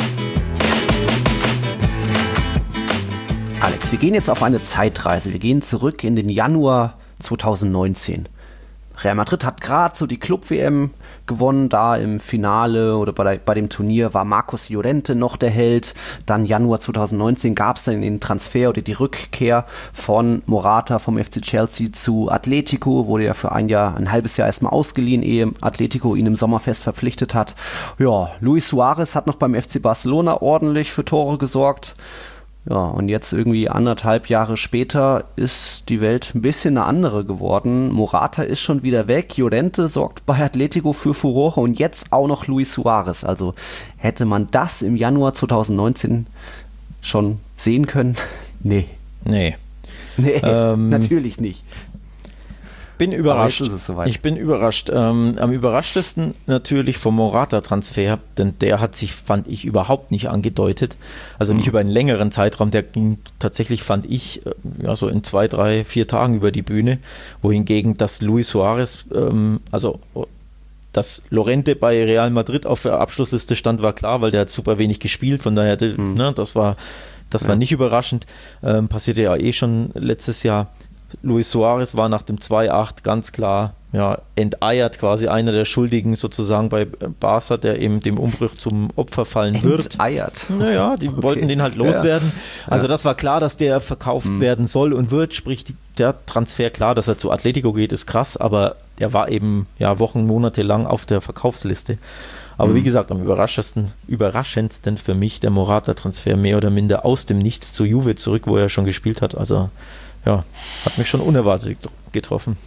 Alex, wir gehen jetzt auf eine Zeitreise. Wir gehen zurück in den Januar zweitausendneunzehn. Real Madrid hat gerade so die Club-W M gewonnen, da im Finale oder bei, der, bei dem Turnier war Marcos Llorente noch der Held. Dann Januar zweitausendneunzehn gab es dann den Transfer oder die Rückkehr von Morata vom F C Chelsea zu Atletico, wurde ja für ein Jahr, ein halbes Jahr erstmal ausgeliehen, ehe Atletico ihn im Sommerfest verpflichtet hat. Ja, Luis Suarez hat noch beim F C Barcelona ordentlich für Tore gesorgt. Ja, und jetzt irgendwie anderthalb Jahre später ist die Welt ein bisschen eine andere geworden. Morata ist schon wieder weg, Llorente sorgt bei Atletico für Furore und jetzt auch noch Luis Suarez. Also hätte man das im Januar zweitausendneunzehn schon sehen können? Nee. Nee. Nee, ähm, natürlich nicht. Bin überrascht. Ist es soweit. Ich bin überrascht. Ähm, am überraschtesten natürlich vom Morata-Transfer, denn der hat sich, fand ich, überhaupt nicht angedeutet. Also nicht mhm. über einen längeren Zeitraum. Der ging tatsächlich, fand ich, ja, so in zwei, drei, vier Tagen über die Bühne. Wohingegen, dass Luis Suarez, ähm, also dass Llorente bei Real Madrid auf der Abschlussliste stand, war klar, weil der hat super wenig gespielt. Von daher, mhm. ne, das war, das ja. war nicht überraschend. Ähm, passierte ja eh schon letztes Jahr. Luis Suarez war nach dem zwei acht ganz klar ja, enteiert, quasi einer der Schuldigen sozusagen bei Barca, der eben dem Umbruch zum Opfer fallen wird. Enteiert? Naja, die okay. wollten den halt loswerden. Ja. Also das war klar, dass der verkauft mhm. werden soll und wird, sprich der Transfer, klar, dass er zu Atletico geht, ist krass, aber der war eben ja Wochen, Monate lang auf der Verkaufsliste. Aber mhm. wie gesagt, am überraschendsten, überraschendsten für mich der Morata-Transfer mehr oder minder aus dem Nichts zu Juve zurück, wo er schon gespielt hat. Also ja, hat mich schon unerwartet getroffen.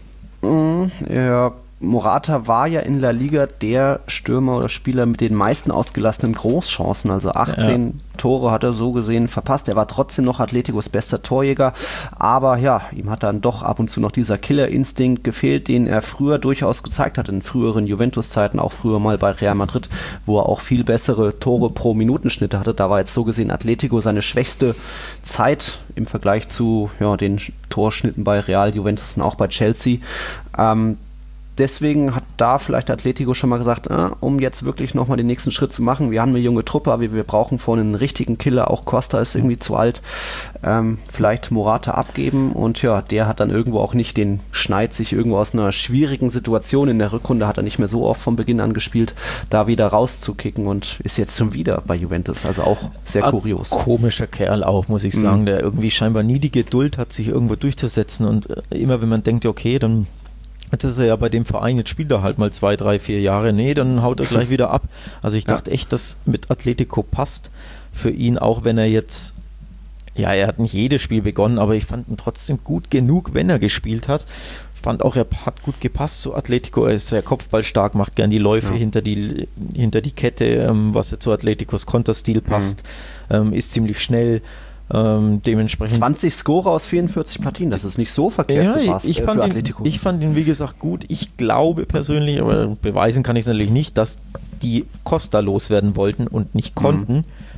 Ja, Morata war ja in La Liga der Stürmer oder Spieler mit den meisten ausgelassenen Großchancen, also achtzehn ja. Tore hat er so gesehen verpasst. Er war trotzdem noch Atleticos bester Torjäger, aber ja, ihm hat dann doch ab und zu noch dieser Killerinstinkt gefehlt, den er früher durchaus gezeigt hat, in früheren Juventus-Zeiten, auch früher mal bei Real Madrid, wo er auch viel bessere Tore pro Minutenschnitte hatte. Da war jetzt so gesehen Atletico seine schwächste Zeit im Vergleich zu ja, den Torschnitten bei Real, Juventus und auch bei Chelsea. Ähm, Deswegen hat da vielleicht Atletico schon mal gesagt, äh, um jetzt wirklich nochmal den nächsten Schritt zu machen, wir haben eine junge Truppe, aber wir, wir brauchen vorne einen richtigen Killer, auch Costa ist irgendwie zu alt, ähm, vielleicht Morata abgeben und ja, der hat dann irgendwo auch nicht den Schneid, sich irgendwo aus einer schwierigen Situation, in der Rückrunde hat er nicht mehr so oft von Beginn an gespielt, da wieder rauszukicken und ist jetzt schon wieder bei Juventus, also auch sehr Ein kurios. Komischer Kerl auch, muss ich sagen, mhm. der irgendwie scheinbar nie die Geduld hat, sich irgendwo durchzusetzen und immer wenn man denkt, okay, dann jetzt ist er ja bei dem Verein, jetzt spielt er halt mal zwei, drei, vier Jahre. Nee, dann haut er gleich wieder ab. Also ich dachte ja. echt, dass mit Atletico passt für ihn, auch wenn er jetzt, ja, er hat nicht jedes Spiel begonnen, aber ich fand ihn trotzdem gut genug, wenn er gespielt hat. Ich fand auch, er hat gut gepasst zu Atletico. Er ist sehr kopfballstark, macht gern die Läufe ja. hinter, die, hinter die Kette, ähm, was ja zu Atleticos Konterstil passt, mhm. ähm, ist ziemlich schnell. Ähm, dementsprechend zwanzig Score aus vierundvierzig Partien, das ist nicht so verkehrt ja, für, Bas, ich, äh, fand für ihn, Atletico. Ich fand ihn, wie gesagt, gut. Ich glaube persönlich, aber beweisen kann ich es natürlich nicht, dass die Costa loswerden wollten und nicht konnten, mhm.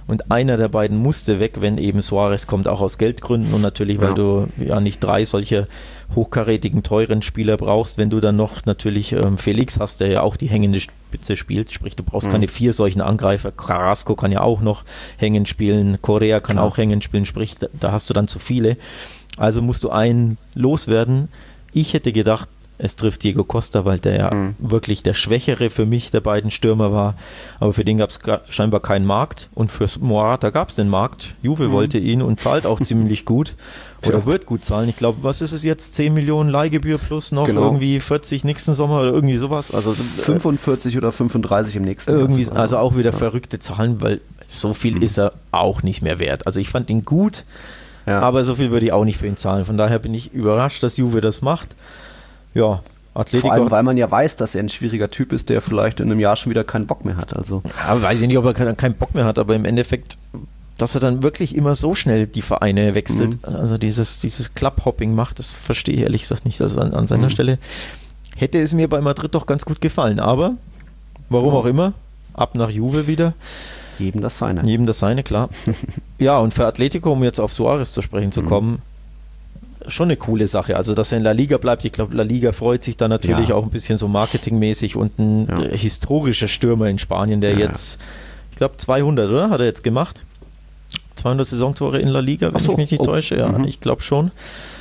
und einer der beiden musste weg, wenn eben Suarez kommt, auch aus Geldgründen und natürlich, weil ja. du ja nicht drei solche hochkarätigen, teuren Spieler brauchst, wenn du dann noch natürlich ähm, Felix hast, der ja auch die hängende Spitze spielt, sprich du brauchst mhm. keine vier solchen Angreifer, Carrasco kann ja auch noch hängen spielen, Correa kann Klar. auch hängen spielen, sprich da, da hast du dann zu viele, also musst du einen loswerden. Ich hätte gedacht, es trifft Diego Costa, weil der ja mhm. wirklich der Schwächere für mich der beiden Stürmer war. Aber für den gab es scheinbar keinen Markt. Und für Morata gab es den Markt. Juve mhm. wollte ihn und zahlt auch ziemlich gut. Oder ja. wird gut zahlen. Ich glaube, was ist es jetzt? zehn Millionen Leihgebühr plus noch genau. irgendwie vierzig nächsten Sommer oder irgendwie sowas. Also fünfundvierzig oder fünfunddreißig im nächsten irgendwie, Jahr. Also auch wieder ja. verrückte Zahlen, weil so viel mhm. ist er auch nicht mehr wert. Also ich fand ihn gut, ja. aber so viel würde ich auch nicht für ihn zahlen. Von daher bin ich überrascht, dass Juve das macht. Ja, Atletico. Vor allem, weil man ja weiß, dass er ein schwieriger Typ ist, der vielleicht in einem Jahr schon wieder keinen Bock mehr hat. Also. Ja, weiß ich nicht, ob er keinen Bock mehr hat, aber im Endeffekt, dass er dann wirklich immer so schnell die Vereine wechselt, mhm. also dieses, dieses Clubhopping macht, das verstehe ich ehrlich gesagt nicht. Also an, an seiner mhm. Stelle hätte es mir bei Madrid doch ganz gut gefallen, aber warum auch immer, ab nach Juve wieder. Jedem das seine. Jedem das seine, klar. Ja, und für Atletico, um jetzt auf Suarez zu sprechen zu kommen, mhm. schon eine coole Sache. Also, dass er in La Liga bleibt, ich glaube, La Liga freut sich da natürlich ja. auch ein bisschen so marketingmäßig und ein ja. äh, historischer Stürmer in Spanien, der ja. jetzt, ich glaube, zweihundert, oder? Hat er jetzt gemacht? zweihundert Saisontore in La Liga, wenn so. ich mich nicht oh. täusche. Ja, mhm. ich glaube schon.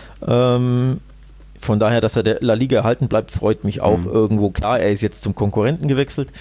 Ähm, von daher, dass er der La Liga erhalten bleibt, freut mich auch mhm. irgendwo. Klar, er ist jetzt zum Konkurrenten gewechselt,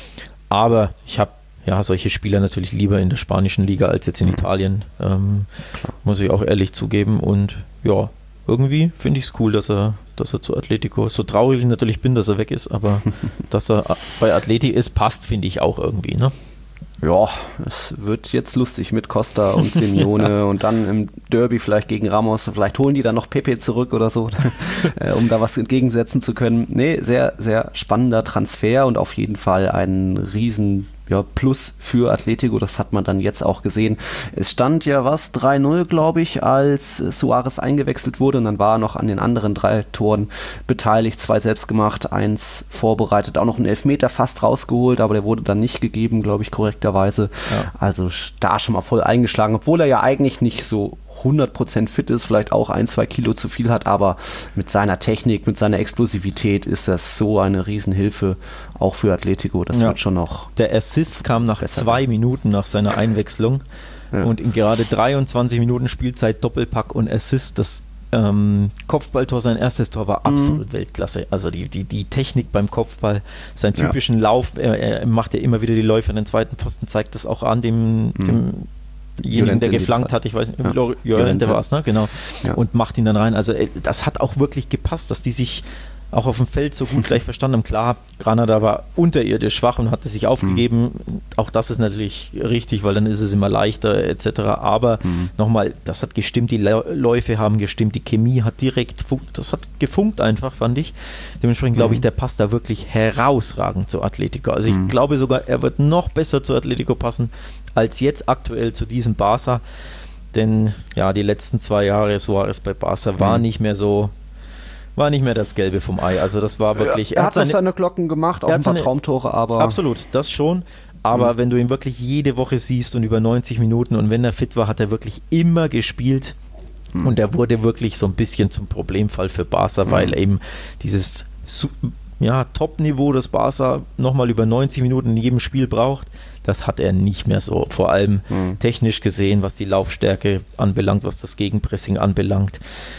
aber ich habe ja, solche Spieler natürlich lieber in der spanischen Liga als jetzt in mhm. Italien, ähm, muss ich auch ehrlich zugeben. Und ja, irgendwie finde ich es cool, dass er, dass er zu Atletico, so traurig ich natürlich bin, dass er weg ist, aber dass er bei Atleti ist, passt, finde ich auch irgendwie, ne? Ja, es wird jetzt lustig mit Costa und Simeone ja. und dann im Derby vielleicht gegen Ramos, vielleicht holen die dann noch Pepe zurück oder so, äh, um da was entgegensetzen zu können. Nee, sehr, sehr spannender Transfer und auf jeden Fall ein riesen ja, Plus für Atletico, das hat man dann jetzt auch gesehen. Es stand ja was, drei null, glaube ich, als Suarez eingewechselt wurde und dann war er noch an den anderen drei Toren beteiligt, zwei selbst gemacht, eins vorbereitet, auch noch einen Elfmeter fast rausgeholt, aber der wurde dann nicht gegeben, glaube ich, korrekterweise. Ja. Also da schon mal voll eingeschlagen, obwohl er ja eigentlich nicht so hundert Prozent fit ist, vielleicht auch ein, zwei Kilo zu viel hat, aber mit seiner Technik, mit seiner Explosivität ist das so eine Riesenhilfe, auch für Atletico. Das ja. wird schon noch. Der Assist kam nach zwei werden. Minuten nach seiner Einwechslung ja. und in gerade dreiundzwanzig Minuten Spielzeit Doppelpack und Assist. Das ähm, Kopfballtor, sein erstes Tor war absolut mhm. Weltklasse. Also die, die, die Technik beim Kopfball, seinen typischen ja. Lauf, er, er macht ja immer wieder die Läufe an den zweiten Pfosten, zeigt das auch an dem, mhm. dem Jenigen, der geflankt hat, ich weiß nicht, ja. Llorente war es, ne? Genau. Ja. Und macht ihn dann rein. Also das hat auch wirklich gepasst, dass die sich auch auf dem Feld so gut gleich verstanden haben. Klar, Granada war unterirdisch schwach und hatte sich aufgegeben. Mhm. Auch das ist natürlich richtig, weil dann ist es immer leichter et cetera. Aber mhm. nochmal, das hat gestimmt, die Läufe haben gestimmt, die Chemie hat direkt, das hat gefunkt einfach, fand ich. Dementsprechend glaube ich, der passt da wirklich herausragend zu Atletico. Also ich mhm. glaube sogar, er wird noch besser zu Atletico passen, als jetzt aktuell zu diesem Barca, denn ja, die letzten zwei Jahre Suarez bei Barca war mhm. nicht mehr so, war nicht mehr das Gelbe vom Ei, also das war wirklich... Ja, er, er hat seine, seine Glocken gemacht, auch ein paar seine, Traumtore, aber... Absolut, das schon, aber mhm. wenn du ihn wirklich jede Woche siehst und über neunzig Minuten und wenn er fit war, hat er wirklich immer gespielt mhm. und er wurde wirklich so ein bisschen zum Problemfall für Barca, mhm. weil eben dieses ja, Top-Niveau, das Barca nochmal über neunzig Minuten in jedem Spiel braucht, das hat er nicht mehr so, vor allem mhm. technisch gesehen, was die Laufstärke anbelangt, was das Gegenpressing anbelangt.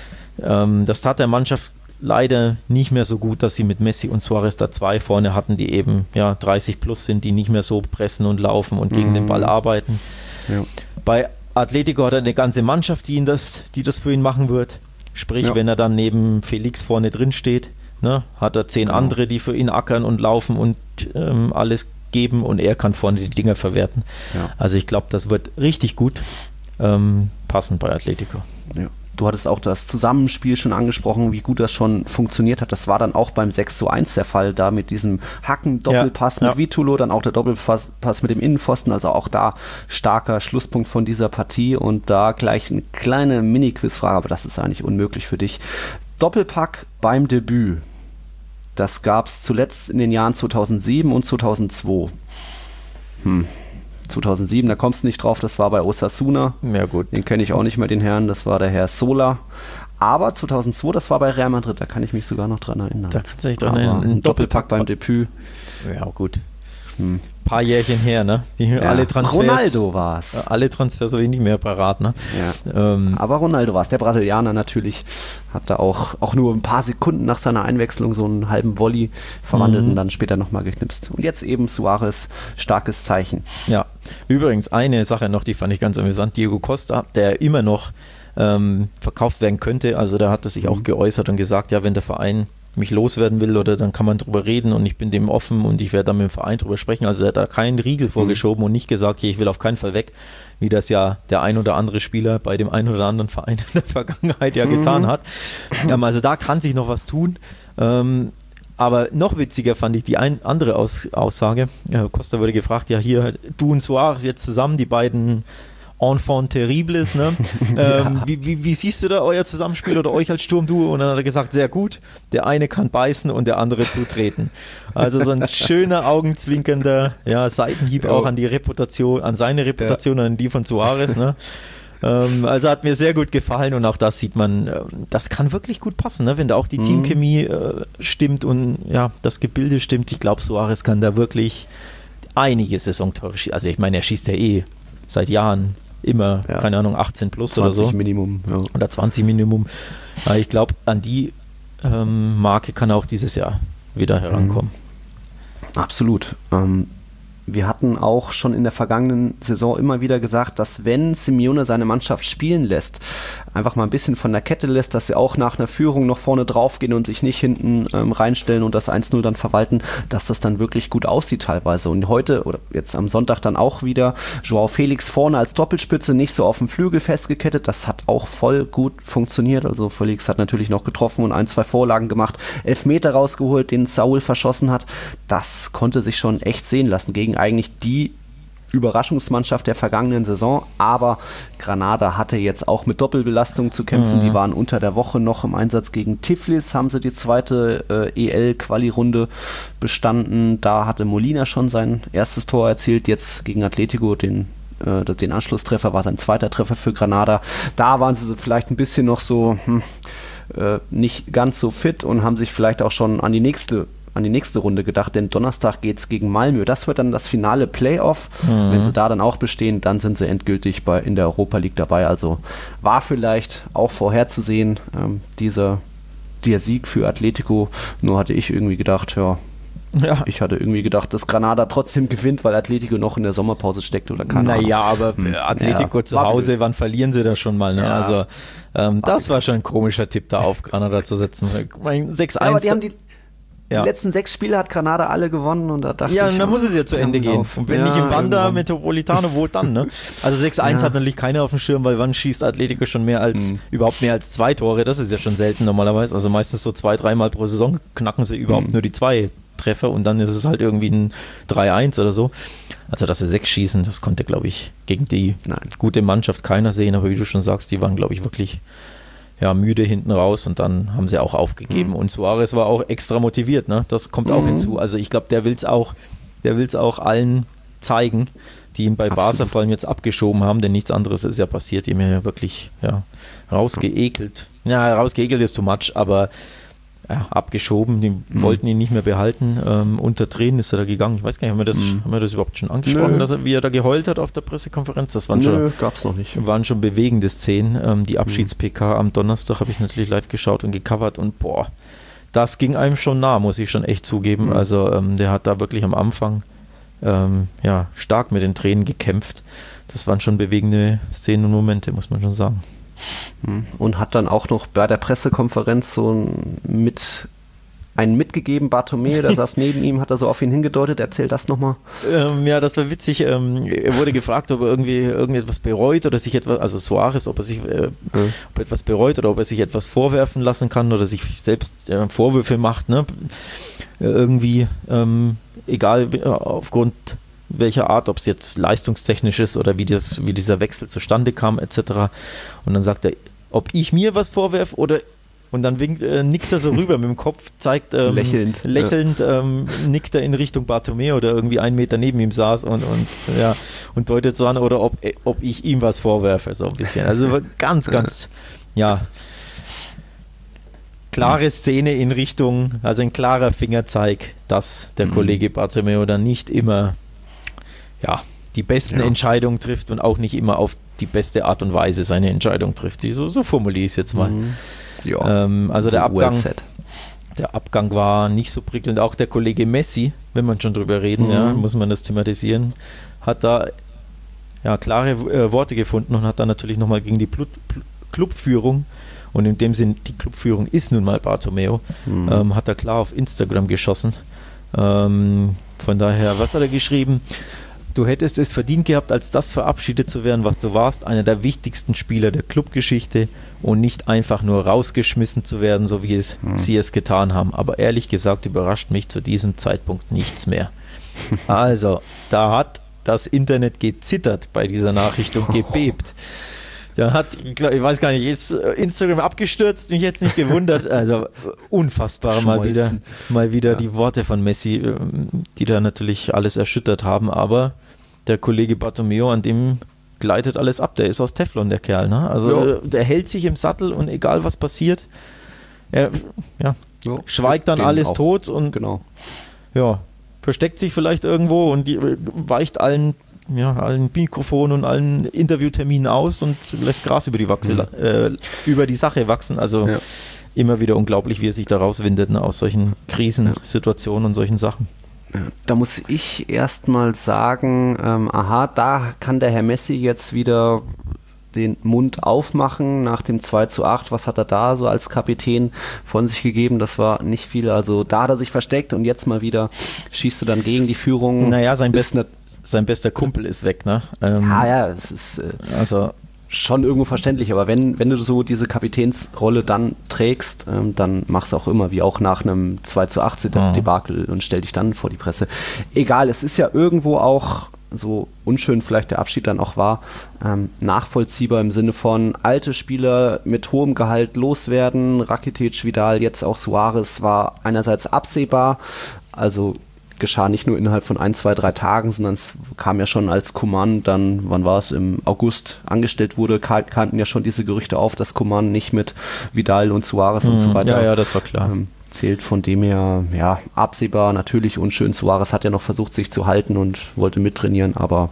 Ähm, das tat der Mannschaft leider nicht mehr so gut, dass sie mit Messi und Suarez da zwei vorne hatten, die eben ja, dreißig plus sind, die nicht mehr so pressen und laufen und gegen mhm. den Ball arbeiten. Ja. Bei Atletico hat er eine ganze Mannschaft, die, ihn das, die das für ihn machen wird. Sprich, ja. wenn er dann neben Felix vorne drin steht, ne, hat er zehn genau. andere, die für ihn ackern und laufen und ähm, alles geben und er kann vorne die Dinger verwerten. Ja. Also ich glaube, das wird richtig gut ähm, passen bei Atletico. Ja. Du hattest auch das Zusammenspiel schon angesprochen, wie gut das schon funktioniert hat. Das war dann auch beim sechs zu eins der Fall, da mit diesem Hacken-Doppelpass ja, mit ja. Vitulo, dann auch der Doppelpass Pass mit dem Innenpfosten, also auch da starker Schlusspunkt von dieser Partie und da gleich eine kleine Mini-Quizfrage, aber das ist eigentlich unmöglich für dich. Doppelpack beim Debüt. Das gab es zuletzt in den Jahren zweitausendsieben und zweitausendzwei. Hm. zweitausendsieben, da kommst du nicht drauf, das war bei Osasuna. Ja, gut. Den kenne ich auch nicht mehr, den Herrn, das war der Herr Sola. Aber zweitausendzwei, das war bei Real Madrid, da kann ich mich sogar noch dran erinnern. Da kannst du dich dran erinnern. Ein Doppelpack beim Debüt. Ja, gut. Hm. Paar Jährchen her, ne? Die, ja. alle Transfers, Ronaldo war es. Alle Transfers so wenig mehr parat, ne? Ja. Ähm, Aber Ronaldo war es. Der Brasilianer natürlich hat da auch, auch nur ein paar Sekunden nach seiner Einwechslung so einen halben Volley verwandelt mhm. und dann später nochmal geknipst. Und jetzt eben Suarez, starkes Zeichen. Ja, übrigens eine Sache noch, die fand ich ganz amüsant. Diego Costa, der immer noch ähm, verkauft werden könnte, also da hat er sich mhm. auch geäußert und gesagt, ja, wenn der Verein mich loswerden will oder dann kann man drüber reden und ich bin dem offen und ich werde dann mit dem Verein drüber sprechen. Also er hat da keinen Riegel vorgeschoben mhm. und nicht gesagt, hier, ich will auf keinen Fall weg, wie das ja der ein oder andere Spieler bei dem ein oder anderen Verein in der Vergangenheit ja mhm. getan hat. Ähm, also da kann sich noch was tun. Ähm, aber noch witziger fand ich die ein, andere Aus, Aussage. Ja, Costa wurde gefragt, ja hier, du und Suarez jetzt zusammen, die beiden Enfant terribles, ne? ähm, ja. wie, wie, wie siehst du da euer Zusammenspiel oder euch als Sturmduo? Und dann hat er gesagt, sehr gut, der eine kann beißen und der andere zutreten. Also so ein schöner, augenzwinkernder ja, Seitenhieb ja. auch an die Reputation, an seine Reputation, ja. an die von Suarez, ne? ähm, also hat mir sehr gut gefallen und auch das sieht man, äh, das kann wirklich gut passen, ne? Wenn da auch die mhm. Teamchemie äh, stimmt und ja, das Gebilde stimmt. Ich glaube, Suarez kann da wirklich einige Saisontore schießen. Also ich meine, er schießt ja eh seit Jahren immer, ja. keine Ahnung, achtzehn plus oder so. zwanzig Minimum. Ja. Oder zwanzig Minimum. Aber ich glaube, an die ähm, Marke kann auch dieses Jahr wieder herankommen. Mhm. Absolut. Ähm, wir hatten auch schon in der vergangenen Saison immer wieder gesagt, dass wenn Simeone seine Mannschaft spielen lässt, einfach mal ein bisschen von der Kette lässt, dass sie auch nach einer Führung noch vorne drauf gehen und sich nicht hinten ähm, reinstellen und das eins null dann verwalten, dass das dann wirklich gut aussieht teilweise. Und heute oder jetzt am Sonntag dann auch wieder Joao Felix vorne als Doppelspitze, nicht so auf dem Flügel festgekettet. Das hat auch voll gut funktioniert. Also Felix hat natürlich noch getroffen und ein, zwei Vorlagen gemacht, Elfmeter rausgeholt, den Saul verschossen hat. Das konnte sich schon echt sehen lassen gegen eigentlich die Überraschungsmannschaft der vergangenen Saison, aber Granada hatte jetzt auch mit Doppelbelastung zu kämpfen. Mhm. Die waren unter der Woche noch im Einsatz gegen Tiflis, haben sie die zweite äh, E L-Quali-Runde bestanden. Da hatte Molina schon sein erstes Tor erzielt, jetzt gegen Atletico den äh, den Anschlusstreffer, war sein zweiter Treffer für Granada. Da waren sie vielleicht ein bisschen noch so hm, äh, nicht ganz so fit und haben sich vielleicht auch schon an die nächste an die nächste Runde gedacht, denn Donnerstag geht es gegen Malmö. Das wird dann das finale Playoff. Mhm. Wenn sie da dann auch bestehen, dann sind sie endgültig bei, in der Europa League dabei. Also war vielleicht auch vorherzusehen, ähm, dieser, der Sieg für Atletico. Nur hatte ich irgendwie gedacht, ja, ja, ich hatte irgendwie gedacht, dass Granada trotzdem gewinnt, weil Atletico noch in der Sommerpause steckt oder keine Ahnung. Naja, aber hm. Atletico ja, zu Hause, blöd. Wann verlieren sie da schon mal? Ne? Ja. Also ähm, das war schon ein komischer Tipp, da auf Granada zu setzen. sechs eins. Ja, aber die haben die Die ja. letzten sechs Spiele hat Granada alle gewonnen und da dachte ja, ich... Ja, dann muss es ja zu Ende gehen. Und wenn ja, nicht im Wanda irgendwann. Metropolitano, wo dann, ne? Also sechs eins ja. hat natürlich keiner auf dem Schirm, weil wann schießt Atletico schon mehr als, mhm. überhaupt mehr als zwei Tore? Das ist ja schon selten normalerweise. Also meistens so zwei, dreimal pro Saison knacken sie überhaupt mhm. nur die zwei Treffer und dann ist es halt irgendwie ein drei eins oder so. Also dass sie sechs schießen, das konnte, glaube ich, gegen die Nein. gute Mannschaft keiner sehen. Aber wie du schon sagst, die waren, glaube ich, wirklich... ja, müde hinten raus und dann haben sie auch aufgegeben. Mhm. Und Suarez war auch extra motiviert, ne? Das kommt auch mhm. hinzu. Also ich glaube, der will es auch, der will es auch allen zeigen, die ihn bei Absolut. Barca vor allem jetzt abgeschoben haben, denn nichts anderes ist ja passiert. Die haben ja wirklich ja, rausgeekelt. Ja, rausgeekelt ist too much, aber ja, abgeschoben, die mhm. wollten ihn nicht mehr behalten. Ähm, unter Tränen ist er da gegangen. Ich weiß gar nicht, haben wir das, mhm. haben wir das überhaupt schon angesprochen, dass er, wie er da geheult hat auf der Pressekonferenz? Das waren Nö, schon, gab's noch nicht. Waren schon bewegende Szenen. Ähm, die Abschieds-P K am Donnerstag habe ich natürlich live geschaut und gecovert und boah, das ging einem schon nah, muss ich schon echt zugeben. Mhm. Also ähm, der hat da wirklich am Anfang ähm, ja, stark mit den Tränen gekämpft. Das waren schon bewegende Szenen und Momente, muss man schon sagen. Und hat dann auch noch bei der Pressekonferenz so mit einen mitgegeben, Bartomeu, der saß neben ihm, hat er so auf ihn hingedeutet. Erzähl das nochmal. Ähm, ja, das war witzig. Ähm, er wurde gefragt, ob er irgendwie irgendetwas bereut oder sich etwas, also Suarez, ob er sich äh, mhm. ob etwas bereut oder ob er sich etwas vorwerfen lassen kann oder sich selbst äh, Vorwürfe macht. Ne? Irgendwie, ähm, egal aufgrund welcher Art, ob es jetzt leistungstechnisch ist oder wie, das, wie dieser Wechsel zustande kam, et cetera. Und dann sagt er, ob ich mir was vorwerfe oder und dann winkt, äh, nickt er so rüber mit dem Kopf, zeigt ähm, lächelnd, lächelnd ähm, nickt er in Richtung Bartomeu, der irgendwie einen Meter neben ihm saß und, und, ja, und deutet so an, oder ob, ob ich ihm was vorwerfe, so ein bisschen. Also ganz, ganz, ja, klare Szene in Richtung, also ein klarer Fingerzeig, dass der Kollege Bartomeu dann nicht immer, ja, die besten ja. Entscheidungen trifft und auch nicht immer auf die beste Art und Weise seine Entscheidung trifft. So, so formuliere ich es jetzt mal. Mhm. Ja. Ähm, also der Abgang, well der Abgang war nicht so prickelnd. Auch der Kollege Messi, wenn man schon drüber reden, mhm. ja, muss man das thematisieren, hat da ja, klare äh, Worte gefunden und hat dann natürlich nochmal gegen die Blut, Bl- Clubführung, und in dem Sinn, die Clubführung ist nun mal Bartomeu, mhm. ähm, hat er klar auf Instagram geschossen. Ähm, von daher, was hat er geschrieben? Du hättest es verdient gehabt, als das verabschiedet zu werden, was du warst, einer der wichtigsten Spieler der Clubgeschichte, und nicht einfach nur rausgeschmissen zu werden, so wie es hm. sie es getan haben. Aber ehrlich gesagt überrascht mich zu diesem Zeitpunkt nichts mehr. Also, da hat das Internet gezittert bei dieser Nachricht und gebebt. Da hat, ich weiß gar nicht, ist Instagram abgestürzt, mich jetzt nicht gewundert. Also unfassbar mal wieder, mal wieder ja. die Worte von Messi, die da natürlich alles erschüttert haben. Aber der Kollege Bartomeu, an dem gleitet alles ab. Der ist aus Teflon, der Kerl. Ne? Also jo. der hält sich im Sattel und egal was passiert, er ja, jo. schweigt dann Den alles auch. tot und genau. ja, versteckt sich vielleicht irgendwo und die, weicht allen Ja, allen Mikrofonen und allen Interviewterminen aus und lässt Gras über die, Wachse, mhm. äh, über die Sache wachsen. Also ja. immer wieder unglaublich, wie er sich da rauswindet, ne, aus solchen Krisensituationen ja. und solchen Sachen. Ja, da muss ich erstmal sagen, ähm, aha, da kann der Herr Messi jetzt wieder den Mund aufmachen nach dem zwei zu acht. Was hat er da so als Kapitän von sich gegeben? Das war nicht viel. Also da hat er sich versteckt und jetzt mal wieder schießt du dann gegen die Führung. Naja, sein, best, ne, sein bester Kumpel ist weg, ne? Ähm, ja, ja, es ist äh, also schon irgendwo verständlich, aber wenn, wenn du so diese Kapitänsrolle dann trägst, ähm, dann machst du auch immer, wie auch nach einem zwei zu acht Debakel und stell dich dann vor die Presse. Egal, es ist ja irgendwo auch, so unschön vielleicht der Abschied dann auch war, ähm, nachvollziehbar im Sinne von alte Spieler mit hohem Gehalt loswerden, Rakitic, Vidal, jetzt auch Suarez, war einerseits absehbar, also geschah nicht nur innerhalb von ein, zwei, drei Tagen, sondern es kam ja schon, als Coman dann, wann war es, im August angestellt wurde, kannten ja schon diese Gerüchte auf, dass Coman nicht mit Vidal und Suarez mhm, und so weiter ja, ja, das war klar. Ähm, zählt, von dem her, ja, absehbar, natürlich unschön. Suarez hat ja noch versucht, sich zu halten und wollte mittrainieren, aber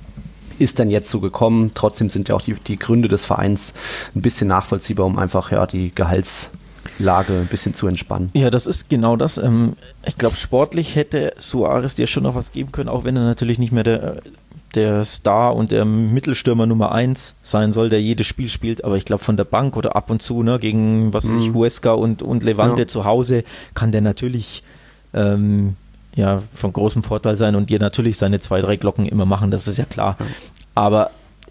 ist dann jetzt so gekommen. Trotzdem sind ja auch die, die Gründe des Vereins ein bisschen nachvollziehbar, um einfach, ja, die Gehaltslage ein bisschen zu entspannen. Ja, das ist genau das. Ich glaube, sportlich hätte Suarez dir schon noch was geben können, auch wenn er natürlich nicht mehr der der Star und der Mittelstürmer Nummer eins sein soll, der jedes Spiel spielt, aber ich glaube von der Bank oder ab und zu, ne, gegen was weiß ich, Huesca und, und Levante ja. zu Hause, kann der natürlich ähm, ja, von großem Vorteil sein und dir natürlich seine zwei, drei Glocken immer machen, das ist ja klar. Ja. Aber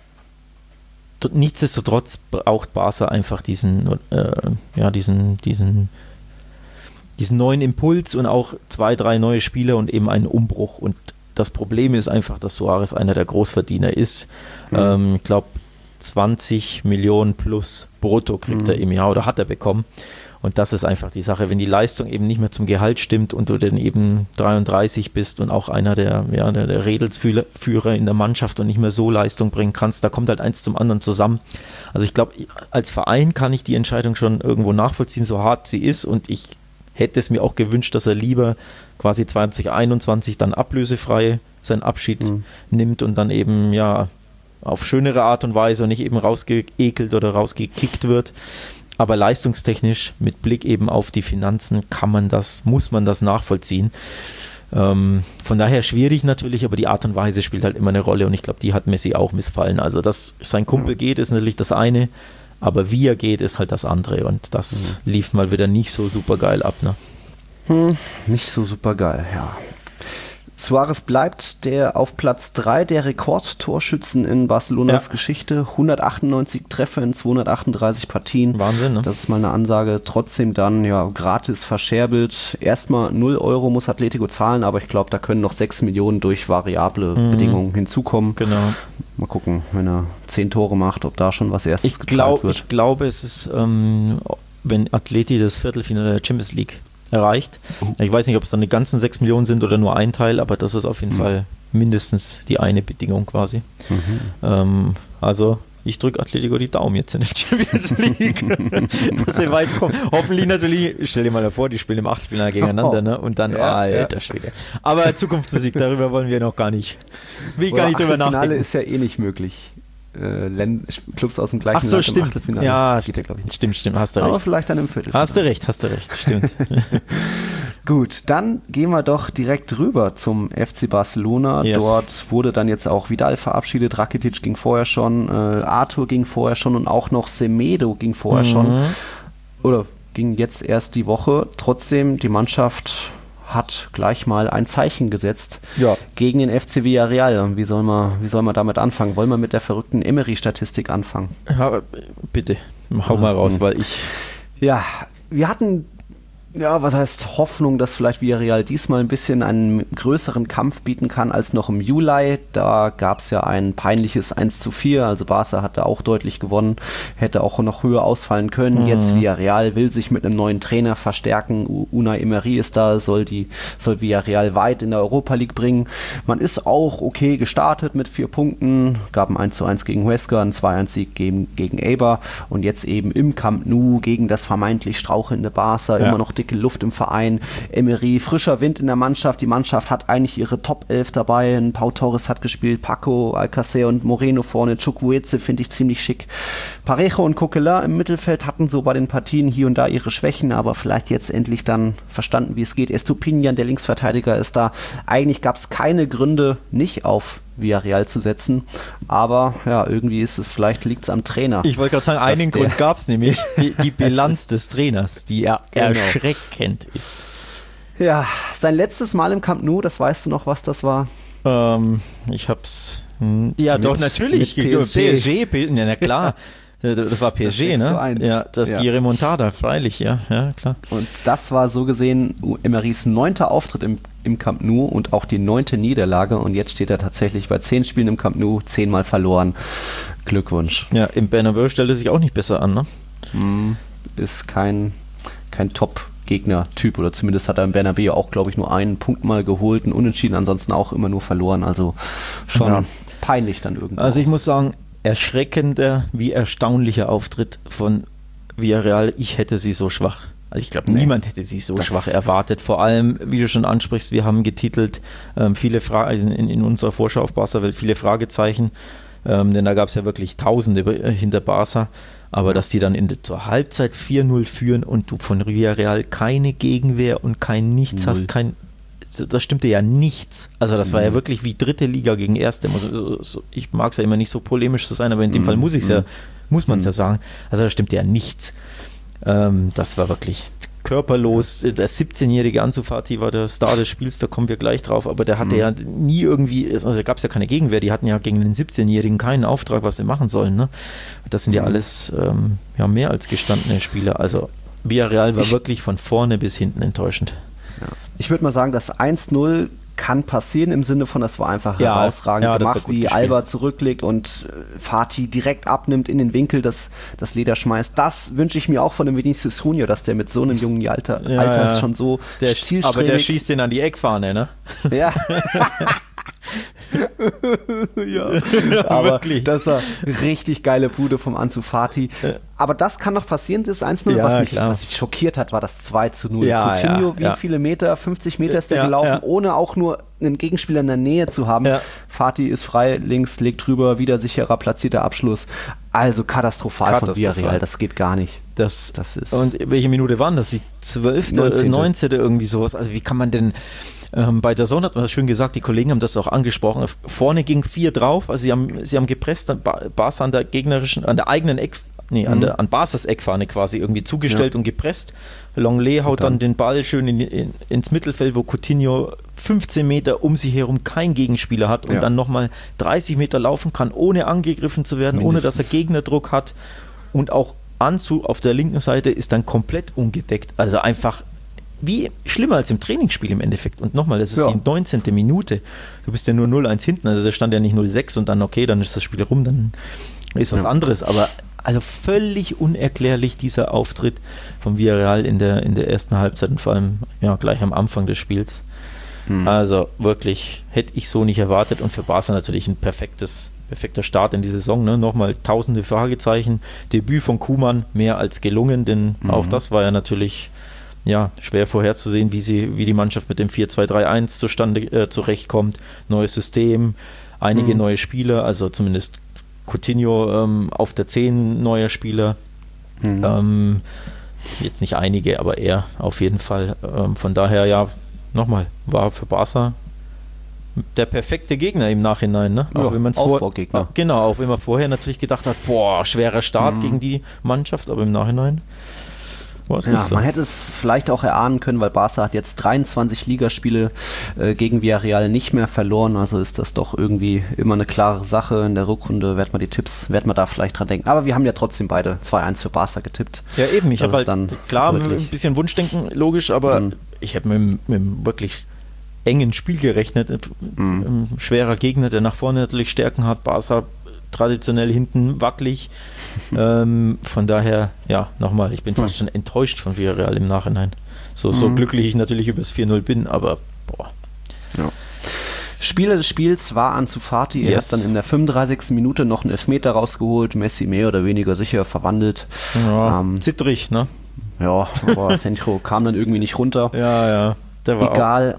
nichtsdestotrotz braucht Barca einfach diesen, äh, ja, diesen, diesen diesen neuen Impuls und auch zwei, drei neue Spieler und eben einen Umbruch. Und das Problem ist einfach, dass Suarez einer der Großverdiener ist. Mhm. Ähm, ich glaube, zwanzig Millionen plus brutto kriegt mhm. er im Jahr oder hat er bekommen. Und das ist einfach die Sache, wenn die Leistung eben nicht mehr zum Gehalt stimmt und du dann eben dreiunddreißig bist und auch einer der, ja, der, der Redelsführer in der Mannschaft und nicht mehr so Leistung bringen kannst, da kommt halt eins zum anderen zusammen. Also ich glaube, als Verein kann ich die Entscheidung schon irgendwo nachvollziehen, so hart sie ist, und ich hätte es mir auch gewünscht, dass er lieber quasi zwanzig einundzwanzig dann ablösefrei seinen Abschied mhm. nimmt und dann eben ja auf schönere Art und Weise und nicht eben rausgeekelt oder rausgekickt wird. Aber leistungstechnisch mit Blick eben auf die Finanzen kann man das, muss man das nachvollziehen. Ähm, von daher schwierig natürlich, aber die Art und Weise spielt halt immer eine Rolle, und ich glaube, die hat Messi auch missfallen. Also, dass sein Kumpel geht, ist natürlich das eine, aber wie er geht, ist halt das andere, und das mhm. lief mal wieder nicht so super geil ab. Ne? Hm, nicht so super geil, ja. Suarez bleibt der auf Platz drei der Rekordtorschützen in Barcelonas ja. Geschichte. hundertachtundneunzig Treffer in zweihundertachtunddreißig Partien. Wahnsinn, ne? Das ist mal eine Ansage. Trotzdem dann ja gratis verscherbelt. Erstmal null Euro muss Atletico zahlen, aber ich glaube, da können noch sechs Millionen durch variable mhm. Bedingungen hinzukommen. Genau. Mal gucken, wenn er zehn Tore macht, ob da schon was erstes ich gezahlt glaub, wird. Ich glaube, es ist ähm, wenn Atleti das Viertelfinale der Champions League erreicht. Ich weiß nicht, ob es dann die ganzen sechs Millionen sind oder nur ein Teil, aber das ist auf jeden mhm. Fall mindestens die eine Bedingung quasi. Mhm. Ähm, also ich drücke Atletico die Daumen jetzt in der Champions League, dass sie weit kommen. Hoffentlich natürlich, stell dir mal vor, die spielen im Achtelfinale gegeneinander, ne? Und dann, ja, alter ja. Schwede. Aber Zukunftsmusik, darüber wollen wir noch gar nicht, will ich gar nicht drüber nachdenken. Finale ist ja eh nicht möglich. Äh, Clubs aus dem gleichen Ach so, Land stimmt. Ja, geht ja, glaube ich. Stimmt, stimmt, hast du recht. Aber vielleicht dann im Viertelfinale. Hast du recht, hast du recht, stimmt. Gut, dann gehen wir doch direkt rüber zum F C Barcelona. Yes. Dort wurde dann jetzt auch Vidal verabschiedet, Rakitic ging vorher schon, äh, Arthur ging vorher schon und auch noch Semedo ging vorher mhm. schon. Oder ging jetzt erst die Woche. Trotzdem, die Mannschaft hat gleich mal ein Zeichen gesetzt ja. gegen den F C Villarreal. Wie soll man, wie soll man damit anfangen? Wollen wir mit der verrückten Emery-Statistik anfangen? Ja, bitte, hau mal raus, weil ich... Ja, wir hatten... Ja, was heißt Hoffnung, dass vielleicht Villarreal diesmal ein bisschen einen größeren Kampf bieten kann als noch im Juli. Da gab es ja ein peinliches eins zu vier, also Barca hatte auch deutlich gewonnen, hätte auch noch höher ausfallen können. Mhm. Jetzt Villarreal will sich mit einem neuen Trainer verstärken. Unai Emery ist da, soll, die, soll Villarreal weit in der Europa League bringen. Man ist auch okay gestartet mit vier Punkten, gab ein eins zu eins gegen Huesca, ein zwei eins Sieg gegen, gegen Eibar und jetzt eben im Camp Nou gegen das vermeintlich strauchelnde Barca, ja. immer noch dicke Luft im Verein. Emery, frischer Wind in der Mannschaft. Die Mannschaft hat eigentlich ihre Top elf dabei. Ein Pau Torres hat gespielt, Paco, Alcacer und Moreno vorne. Chukwueze finde ich ziemlich schick. Parejo und Coquelin im Mittelfeld hatten so bei den Partien hier und da ihre Schwächen, aber vielleicht jetzt endlich dann verstanden, wie es geht. Estupinian, der Linksverteidiger, ist da. Eigentlich gab es keine Gründe, nicht auf Villarreal zu setzen, aber ja, irgendwie ist es, vielleicht liegt es am Trainer. Ich wollte gerade sagen, einen Grund gab es nämlich, die, die Bilanz des Trainers, die er genau. erschreckend ist. Ja, sein letztes Mal im Camp Nou, das weißt du noch, was das war? Ähm, ich hab's, ja mit, doch, natürlich, P S G. P S G, na klar. Das war P S G, das ne? Ja, das ja. Die Remontada, freilich, ja, ja, klar. Und das war so gesehen Emerys neunter Auftritt im, im Camp Nou und auch die neunte Niederlage. Und jetzt steht er tatsächlich bei zehn Spielen im Camp Nou, zehnmal verloren. Glückwunsch. Ja, im Bernabeu stellt er sich auch nicht besser an, ne? Mm, ist kein, kein Top-Gegner-Typ, oder zumindest hat er im Bernabeu auch, glaube ich, nur einen Punkt mal geholt, einen Unentschieden, ansonsten auch immer nur verloren. Also schon ja. peinlich dann irgendwo. Also ich muss sagen, erschreckender wie erstaunlicher Auftritt von Villarreal. Ich hätte sie so schwach. Also ich glaube, nee, niemand hätte sie so schwach erwartet. Vor allem, wie du schon ansprichst, wir haben getitelt, ähm, viele Fragen, also in, in unserer Vorschau auf Barca-Welt, viele Fragezeichen, ähm, denn da gab es ja wirklich Tausende hinter Barca. Aber ja. dass die dann in der, zur Halbzeit vier null führen und du von Villarreal keine Gegenwehr und kein Nichts Null. hast, kein das stimmte ja nichts. Also das war ja wirklich wie dritte Liga gegen erste. Ich mag es ja immer nicht so polemisch zu sein, aber in dem mm, Fall muss ich es mm. ja, muss man es mm. ja sagen. Also da stimmte ja nichts. Ähm, das war wirklich körperlos. Der siebzehnjährige Ansu Fati war der Star des Spiels, da kommen wir gleich drauf, aber der hatte mm. ja nie irgendwie, also da gab es ja keine Gegenwehr, die hatten ja gegen den siebzehnjährigen keinen Auftrag, was sie machen sollen. Ne? Das sind ja alles ähm, ja, mehr als gestandene Spieler. Also Villarreal war ich wirklich von vorne bis hinten enttäuschend. Ja. Ich würde mal sagen, das eins null kann passieren im Sinne von, das war einfach ja, herausragend ja, gemacht, wie gespielt. Alba zurücklegt und äh, Fati direkt abnimmt in den Winkel, das, das Leder schmeißt. Das wünsche ich mir auch von dem Vinicius Junior, dass der mit so einem jungen Alter, ja, Alter ist schon so der, zielstrebig. Aber der schießt den an die Eckfahne, ne? Ja. ja, aber wirklich. Das war richtig geile Bude vom Ansu Fati. Aber das kann noch passieren, das eins null. Ja, was, mich, was mich schockiert hat, war das zwei zu null. Ja, Coutinho, ja, wie ja. viele Meter? fünfzig Meter ist der ja, gelaufen, ja. ohne auch nur einen Gegenspieler in der Nähe zu haben. Ja. Fati ist frei, links, legt drüber, wieder sicherer, platzierter Abschluss. Also katastrophal, katastrophal. von Villarreal, das geht gar nicht. Das, das ist und welche Minute waren das? Die zwölfte oder neunzehnte irgendwie sowas. Also wie kann man denn... Ähm, bei der Zone hat man das schön gesagt, die Kollegen haben das auch angesprochen. Vorne ging vier drauf, also sie haben, sie haben gepresst, Barca an der gegnerischen, an der eigenen Eck, nee, mhm. an, der, an Barcas Eckfahne quasi irgendwie zugestellt ja. und gepresst. Longley haut dann, dann den Ball schön in, in, ins Mittelfeld, wo Coutinho fünfzehn Meter um sich herum keinen Gegenspieler hat und ja. dann nochmal dreißig Meter laufen kann, ohne angegriffen zu werden, Mindestens. ohne dass er Gegnerdruck hat. Und auch Ansu auf der linken Seite ist dann komplett ungedeckt. Also einfach wie schlimmer als im Trainingsspiel im Endeffekt. Und nochmal, das ist ja. die neunzehnte Minute. Du bist ja nur null eins hinten, also da stand ja nicht null sechs und dann okay, dann ist das Spiel rum, dann ist was ja. anderes. Aber Also völlig unerklärlich dieser Auftritt von Villarreal in der, in der ersten Halbzeit und vor allem ja, gleich am Anfang des Spiels. Mhm. Also wirklich, hätte ich so nicht erwartet und für Barca natürlich ein perfektes, perfekter Start in die Saison. Ne? Nochmal tausende Fragezeichen. Debüt von Koeman mehr als gelungen, denn mhm. auch das war ja natürlich ja, schwer vorherzusehen, wie, sie, wie die Mannschaft mit dem vier zwei drei eins zustande äh, zurechtkommt. Neues System, einige mhm. neue Spieler, also zumindest Coutinho ähm, auf der zehn neuer Spieler. Mhm. Ähm, jetzt nicht einige, aber er auf jeden Fall. Ähm, von daher, ja, nochmal, war für Barca der perfekte Gegner im Nachhinein. Ne? Auch ja, wenn man's Aufbaugegner. Vor, genau, auch wenn man vorher natürlich gedacht hat, boah, schwerer Start mhm. gegen die Mannschaft, aber im Nachhinein war es ja, nicht so. Man hätte es vielleicht auch erahnen können, weil Barca hat jetzt dreiundzwanzig Ligaspiele äh, gegen Villarreal nicht mehr verloren, also ist das doch irgendwie immer eine klare Sache. In der Rückrunde werden wir die Tipps, werden wir da vielleicht dran denken. Aber wir haben ja trotzdem beide zwei eins für Barca getippt. Ja eben, ich habe halt, dann klar, ein bisschen Wunschdenken, logisch, aber mhm. ich habe mit, mit einem wirklich engen Spiel gerechnet. Mhm. Ein schwerer Gegner, der nach vorne natürlich Stärken hat, Barca traditionell hinten wackelig. ähm, von daher, ja, nochmal, ich bin fast schon enttäuscht von Villarreal im Nachhinein. So, so mhm. glücklich ich natürlich über das vier null bin, aber boah. Ja. Spieler des Spiels war Ansu Fati. Er Yes. hat dann in der fünfunddreißigsten Minute noch einen Elfmeter rausgeholt, Messi mehr oder weniger sicher verwandelt. Ja, ähm, zittrig, ne? Ja, aber Sencho kam dann irgendwie nicht runter. Ja, ja. Der war Egal.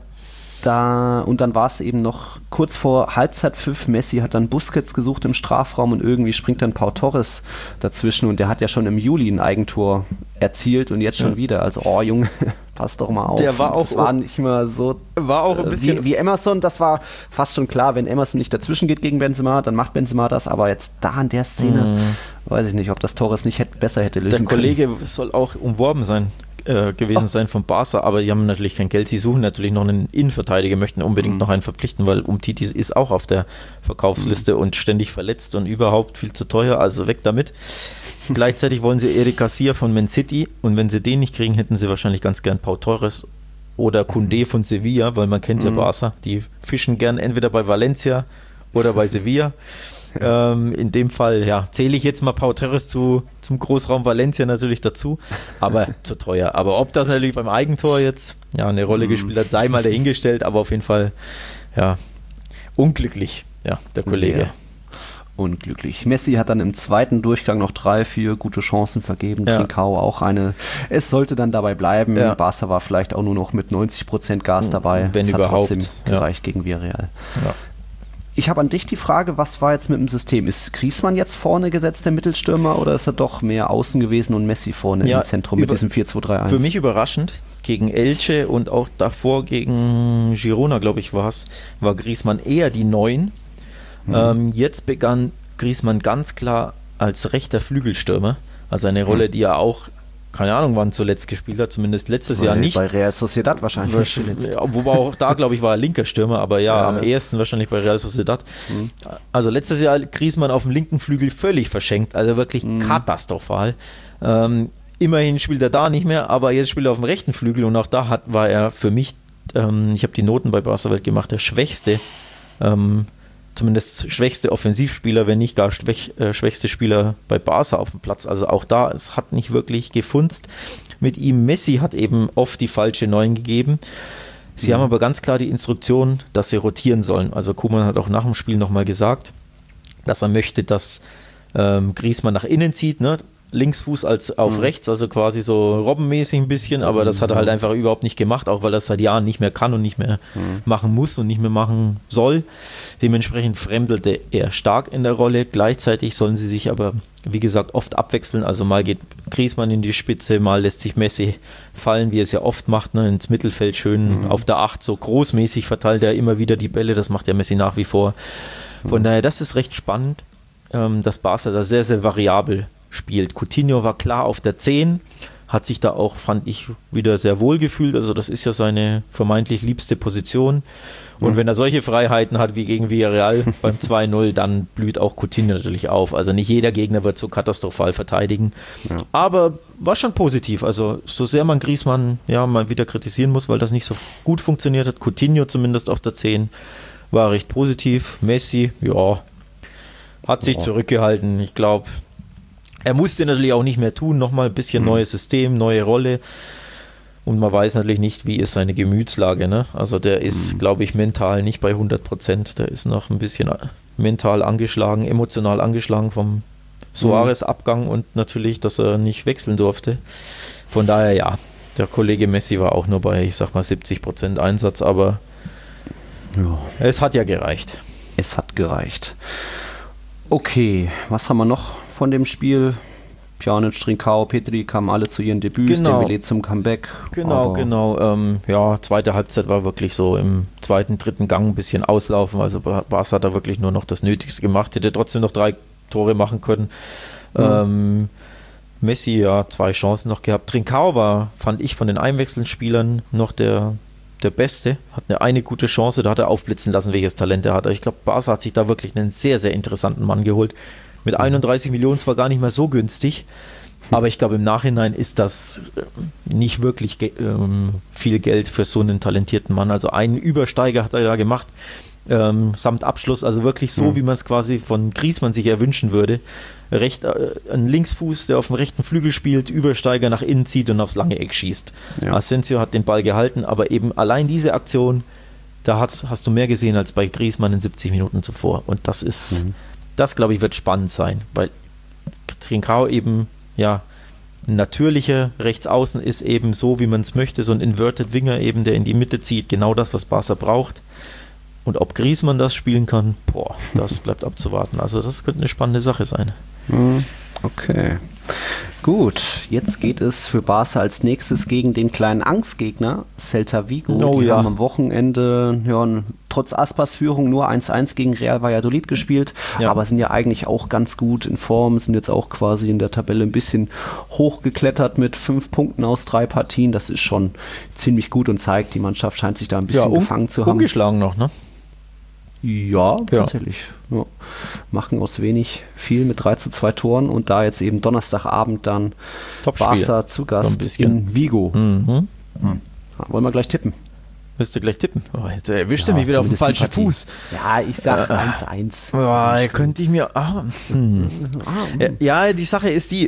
Da, und dann war es eben noch kurz vor Halbzeitpfiff. Messi hat dann Busquets gesucht im Strafraum und irgendwie springt dann Pau Torres dazwischen und der hat ja schon im Juli ein Eigentor erzielt und jetzt schon ja. wieder. Also, oh Junge, pass doch mal auf. Der war auch, das war nicht mehr so war auch ein bisschen wie, wie Emerson. Das war fast schon klar, wenn Emerson nicht dazwischen geht gegen Benzema, dann macht Benzema das. Aber jetzt da in der Szene, mm. weiß ich nicht, ob das Torres nicht hätte, besser hätte lösen können. Der Kollege können. soll auch umworben sein. gewesen oh. sein von Barca, aber die haben natürlich kein Geld, sie suchen natürlich noch einen Innenverteidiger, möchten unbedingt mhm. noch einen verpflichten, weil Umtiti ist auch auf der Verkaufsliste mhm. und ständig verletzt und überhaupt viel zu teuer, also weg damit. Gleichzeitig wollen sie Eric Garcia von Man City und wenn sie den nicht kriegen, hätten sie wahrscheinlich ganz gern Pau Torres oder Koundé von Sevilla, weil man kennt mhm. ja Barca, die fischen gern entweder bei Valencia oder bei Sevilla. Ähm, in dem Fall, ja, zähle ich jetzt mal Pau Torres zu, zum Großraum Valencia natürlich dazu, aber zu teuer. Aber ob das natürlich beim Eigentor jetzt ja, eine Rolle mm. gespielt hat, sei mal dahingestellt, aber auf jeden Fall, ja, unglücklich, ja, der Kollege. Sehr unglücklich. Messi hat dann im zweiten Durchgang noch drei, vier gute Chancen vergeben, ja. Trincao auch eine. Es sollte dann dabei bleiben. Ja. Barca war vielleicht auch nur noch mit neunzig Prozent Gas dabei. Wenn es überhaupt. Hat trotzdem gereicht ja. gegen Villarreal. Ja. Ich habe an dich die Frage, was war jetzt mit dem System? Ist Griezmann jetzt vorne gesetzt, der Mittelstürmer, oder ist er doch mehr außen gewesen und Messi vorne ja, im Zentrum mit diesem vier zwei drei eins? Für mich überraschend. Gegen Elche und auch davor gegen Girona, glaube ich, war es, war Griezmann eher die Neun. Mhm. Ähm, jetzt begann Griezmann ganz klar als rechter Flügelstürmer. Also eine Rolle, die er auch, keine Ahnung, wann zuletzt gespielt hat, zumindest letztes bei, Jahr nicht. Bei Real Sociedad wahrscheinlich zuletzt. Ja, wobei auch da, glaube ich, war er linker Stürmer, aber ja, ja am ja. ehesten wahrscheinlich bei Real Sociedad. Mhm. Also letztes Jahr Griezmann auf dem linken Flügel völlig verschenkt, also wirklich mhm. katastrophal. Ähm, immerhin spielt er da nicht mehr, aber jetzt spielt er auf dem rechten Flügel und auch da hat, war er für mich, ähm, ich habe die Noten bei Barca Welt gemacht, der schwächste ähm, zumindest schwächste Offensivspieler, wenn nicht gar schwäch, äh, schwächste Spieler bei Barca auf dem Platz. Also auch da, es hat nicht wirklich gefunzt mit ihm. Messi hat eben oft die falsche Neun gegeben. Sie mhm. haben aber ganz klar die Instruktion, dass sie rotieren sollen. Also Koeman hat auch nach dem Spiel nochmal gesagt, dass er möchte, dass ähm, Griezmann nach innen zieht, ne? Linksfuß als auf mhm. rechts, also quasi so robbenmäßig ein bisschen, aber das hat er halt einfach überhaupt nicht gemacht, auch weil er es seit Jahren nicht mehr kann und nicht mehr mhm. machen muss und nicht mehr machen soll. Dementsprechend fremdelte er stark in der Rolle. Gleichzeitig sollen sie sich aber, wie gesagt, oft abwechseln. Also mal geht Griezmann in die Spitze, mal lässt sich Messi fallen, wie er es ja oft macht, ne, ins Mittelfeld schön mhm. auf der Acht, so großmäßig verteilt er immer wieder die Bälle, das macht ja Messi nach wie vor. Von mhm. daher, das ist recht spannend, ähm, dass Barca da sehr, sehr variabel spielt. Coutinho war klar auf der zehn, hat sich da auch, fand ich, wieder sehr wohl gefühlt. Also das ist ja seine vermeintlich liebste Position. Und mhm. wenn er solche Freiheiten hat wie gegen Villarreal beim zwei null, dann blüht auch Coutinho natürlich auf. Also nicht jeder Gegner wird so katastrophal verteidigen. Ja. Aber war schon positiv. Also so sehr man Griezmann ja mal wieder kritisieren muss, weil das nicht so gut funktioniert hat, Coutinho zumindest auf der zehn war recht positiv. Messi, ja, hat sich ja. zurückgehalten. Ich glaube, Er musste natürlich auch nicht mehr tun, nochmal ein bisschen mhm. neues System, neue Rolle. Und man weiß natürlich nicht, wie ist seine Gemütslage. Ne? Also der ist, mhm. glaube ich, mental nicht bei hundert Prozent. Der ist noch ein bisschen mental angeschlagen, emotional angeschlagen vom Suarez-Abgang und natürlich, dass er nicht wechseln durfte. Von daher, ja, der Kollege Messi war auch nur bei, ich sag mal, siebzig Prozent Einsatz, aber ja. Es hat ja gereicht. Es hat gereicht. Okay, was haben wir noch von dem Spiel? Pjanic, Trincao, Petri kamen alle zu ihren Debüts, genau. Dembélé zum Comeback. Genau, genau. Ähm, ja, zweite Halbzeit war wirklich so im zweiten, dritten Gang ein bisschen auslaufen. Also Barca hat da wirklich nur noch das Nötigste gemacht. Hätte trotzdem noch drei Tore machen können. Mhm. Ähm, Messi, ja, zwei Chancen noch gehabt. Trincao war, fand ich, von den Einwechselspielern noch der, der Beste. Hat eine, eine gute Chance, da hat er aufblitzen lassen, welches Talent er hat. Ich glaube, Barca hat sich da wirklich einen sehr, sehr interessanten Mann geholt. Mit einunddreißig Millionen zwar gar nicht mehr so günstig, aber ich glaube, im Nachhinein ist das nicht wirklich ge- ähm, viel Geld für so einen talentierten Mann. Also einen Übersteiger hat er da gemacht, ähm, samt Abschluss, also wirklich so, mhm. wie man es quasi von Griezmann sich erwünschen würde. Recht, äh, ein Linksfuß, der auf dem rechten Flügel spielt, Übersteiger nach innen zieht und aufs lange Eck schießt. Ja. Asensio hat den Ball gehalten, aber eben allein diese Aktion, da hast, hast du mehr gesehen als bei Griezmann in siebzig Minuten zuvor. Und das ist... Mhm. Das, glaube ich, wird spannend sein, weil Trincao eben, ja, ein natürlicher Rechtsaußen ist eben so, wie man es möchte, so ein Inverted Winger eben, der in die Mitte zieht, genau das, was Barca braucht. Und ob Griezmann das spielen kann, boah, das bleibt abzuwarten. Also das könnte eine spannende Sache sein. Okay. Gut, jetzt geht es für Barca als nächstes gegen den kleinen Angstgegner Celta Vigo. Oh, die ja. haben am Wochenende ja, trotz Aspas Führung nur eins eins gegen Real Valladolid gespielt, ja. aber sind ja eigentlich auch ganz gut in Form, sind jetzt auch quasi in der Tabelle ein bisschen hochgeklettert mit fünf Punkten aus drei Partien. Das ist schon ziemlich gut und zeigt, die Mannschaft scheint sich da ein bisschen ja, um, gefangen zu haben. Ungeschlagen noch, ne? Ja, tatsächlich. Ja. Machen aus wenig viel mit drei zu zwei Toren und da jetzt eben Donnerstagabend dann Barca zu Gast in Vigo. Mhm. Hm. Wollen wir gleich tippen? Müsst ihr gleich tippen. Oh, jetzt erwischt ja, er mich wieder auf den falschen Fuß. Ja, ich sag eins eins. Äh, oh, könnte ich mir... Ah, hm. ja, ja, die Sache ist die...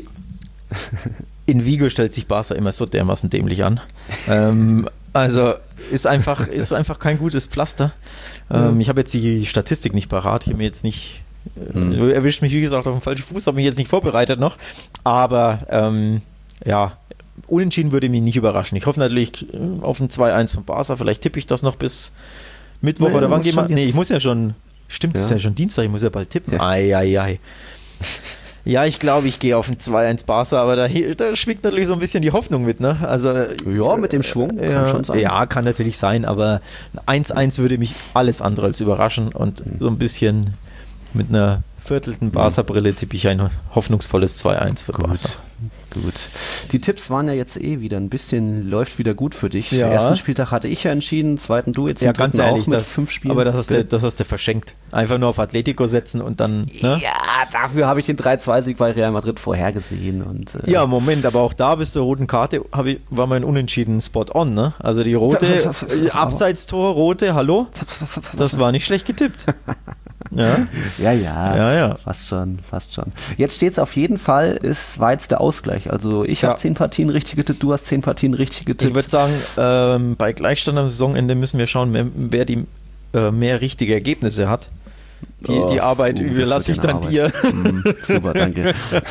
In Vigo stellt sich Barca immer so dermaßen dämlich an. ähm, also ist einfach, ist einfach kein gutes Pflaster. Ähm, mhm. Ich habe jetzt die Statistik nicht parat. Ich habe mir jetzt nicht... Mhm. Erwischt mich, wie gesagt, auf den falschen Fuß. Habe mich jetzt nicht vorbereitet noch. Aber ähm, ja... Unentschieden würde mich nicht überraschen. Ich hoffe natürlich auf ein zwei eins von Barca. Vielleicht tippe ich das noch bis Mittwoch. Nee, oder wann gehen wir? Nee, ich muss ja schon. Stimmt, es ja. ist ja schon Dienstag. Ich muss ja bald tippen. Ja. Ei, ei, ei. Ja, ich glaube, ich gehe auf ein zwei eins Barca, aber da, da schwingt natürlich so ein bisschen die Hoffnung mit. Ne? Also, ja, mit dem Schwung äh, kann schon sein. Ja, kann natürlich sein, aber eins eins würde mich alles andere als überraschen und mhm. so ein bisschen mit einer viertelten Barca-Brille tippe ich ein hoffnungsvolles zwei eins für Gut. Barca. Gut. Die Tipps waren ja jetzt eh wieder ein bisschen, läuft wieder gut für dich. Ja. Den ersten Spieltag hatte ich ja entschieden, zweiten du jetzt ja, ganz ehrlich, auch mit das, fünf Spielen. Aber das hast, du, das hast du verschenkt. Einfach nur auf Atletico setzen und dann... Ne? Ja, dafür habe ich den drei zwei Sieg bei Real Madrid vorhergesehen. Und, äh ja, Moment, aber auch da bis zur roten Karte ich, war mein Unentschieden spot on. Ne? Also die rote, Abseitstor, rote, hallo? Das war nicht schlecht getippt. Ja, ja, ja, ja, ja. Fast schon, fast schon. Jetzt steht es auf jeden Fall, ist war jetzt der Ausgleich. Also ich ja. habe zehn Partien richtig getippt, du hast zehn Partien richtig getippt. Ich würde sagen, ähm, bei Gleichstand am Saisonende müssen wir schauen, wer, wer die äh, mehr richtige Ergebnisse hat. Die, oh, die Arbeit uh, überlasse ich dann Arbeit. dir. Mm, super, danke.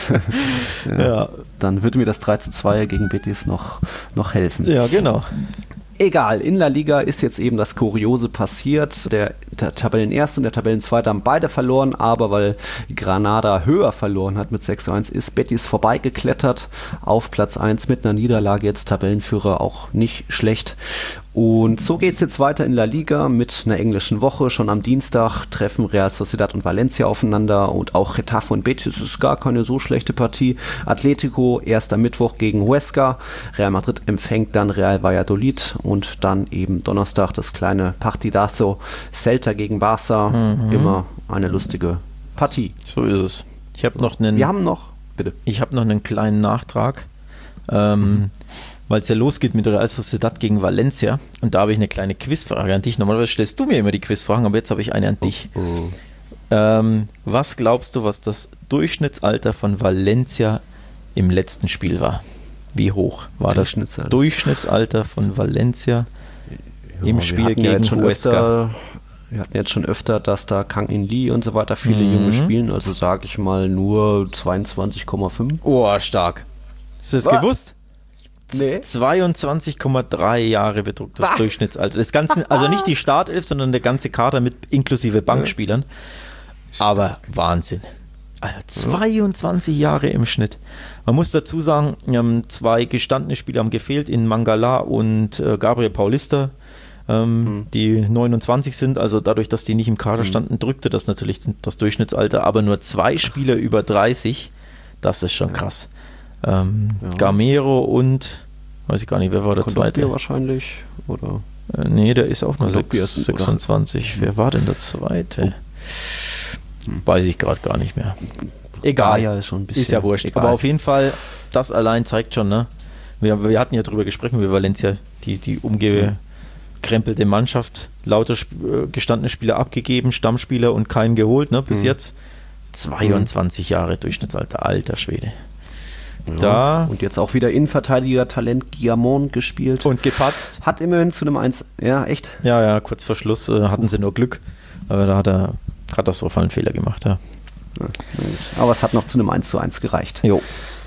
ja, ja. Dann würde mir das drei zu zwei gegen Betis noch, noch helfen. Ja, genau. Egal, in La Liga ist jetzt eben das Kuriose passiert. Der, der Tabellenerste und der Tabellenzweite haben beide verloren, aber weil Granada höher verloren hat mit sechs zu eins, ist Betis vorbeigeklettert auf Platz eins mit einer Niederlage, jetzt Tabellenführer, auch nicht schlecht. Und so geht es jetzt weiter in La Liga mit einer englischen Woche. Schon am Dienstag treffen Real Sociedad und Valencia aufeinander und auch Getafe und Betis ist gar keine so schlechte Partie. Atletico erst am Mittwoch gegen Huesca. Real Madrid empfängt dann Real Valladolid und dann eben Donnerstag das kleine Partidazo Celta gegen Barca. Mhm. Immer eine lustige Partie. So ist es. Ich habe noch einen. Wir haben noch, bitte. Ich habe noch einen kleinen Nachtrag. Ähm, mhm. Weil es ja losgeht mit Real Sociedad gegen Valencia. Und da habe ich eine kleine Quizfrage an dich. Normalerweise stellst du mir immer die Quizfragen, aber jetzt habe ich eine an dich. Oh, oh. Ähm, was glaubst du, was das Durchschnittsalter von Valencia im letzten Spiel war? Wie hoch war das Durchschnittsalter von Valencia ja, im Spiel gegen ja Huesca? Wir hatten jetzt schon öfter, dass da Kang In Lee und so weiter viele mhm. Junge spielen, also sage ich mal nur zweiundzwanzig Komma fünf. Oh, stark. Hast du das Was? gewusst? Nee. zweiundzwanzig Komma drei Jahre betrug das ah. Durchschnittsalter. Das Ganze, also nicht die Startelf, sondern der ganze Kader mit inklusive Bankspielern. Ja. Aber Wahnsinn. Also zweiundzwanzig Jahre im Schnitt. Man muss dazu sagen, zwei gestandene Spieler haben gefehlt, in Mangala und äh, Gabriel Paulista, ähm, mhm. die neunundzwanzig sind. Also dadurch, dass die nicht im Kader standen, drückte das natürlich das Durchschnittsalter. Aber nur zwei Spieler über dreißig, das ist schon krass. Ähm, ja. Gamero und, weiß ich gar nicht, wer war der Kondogbia zweite? wahrscheinlich, oder? Äh, nee, der ist auch nur sechsundzwanzig. Wer war denn der zweite? Oh. Weiß ich gerade gar nicht mehr. Egal, ja, ist, schon ein bisschen ist ja wurscht. Egal. Aber auf jeden Fall, das allein zeigt schon, ne? Wir, wir hatten ja drüber gesprochen, wie Valencia, die, die umgekrempelte Mannschaft, lauter sp- gestandene Spieler abgegeben, Stammspieler und keinen geholt, ne? Bis mhm. jetzt. zweiundzwanzig mhm. Jahre Durchschnittsalter, alter Schwede. Ja, da und jetzt auch wieder Innenverteidiger-Talent Guillamon gespielt. Und gepatzt. Hat immerhin zu einem eins. Ja, echt? Ja, ja, kurz vor Schluss äh, hatten sie nur Glück. Aber da hat er katastrophalen Fehler gemacht, ja. ja. Aber es hat noch zu einem eins zu eins gereicht. Jo.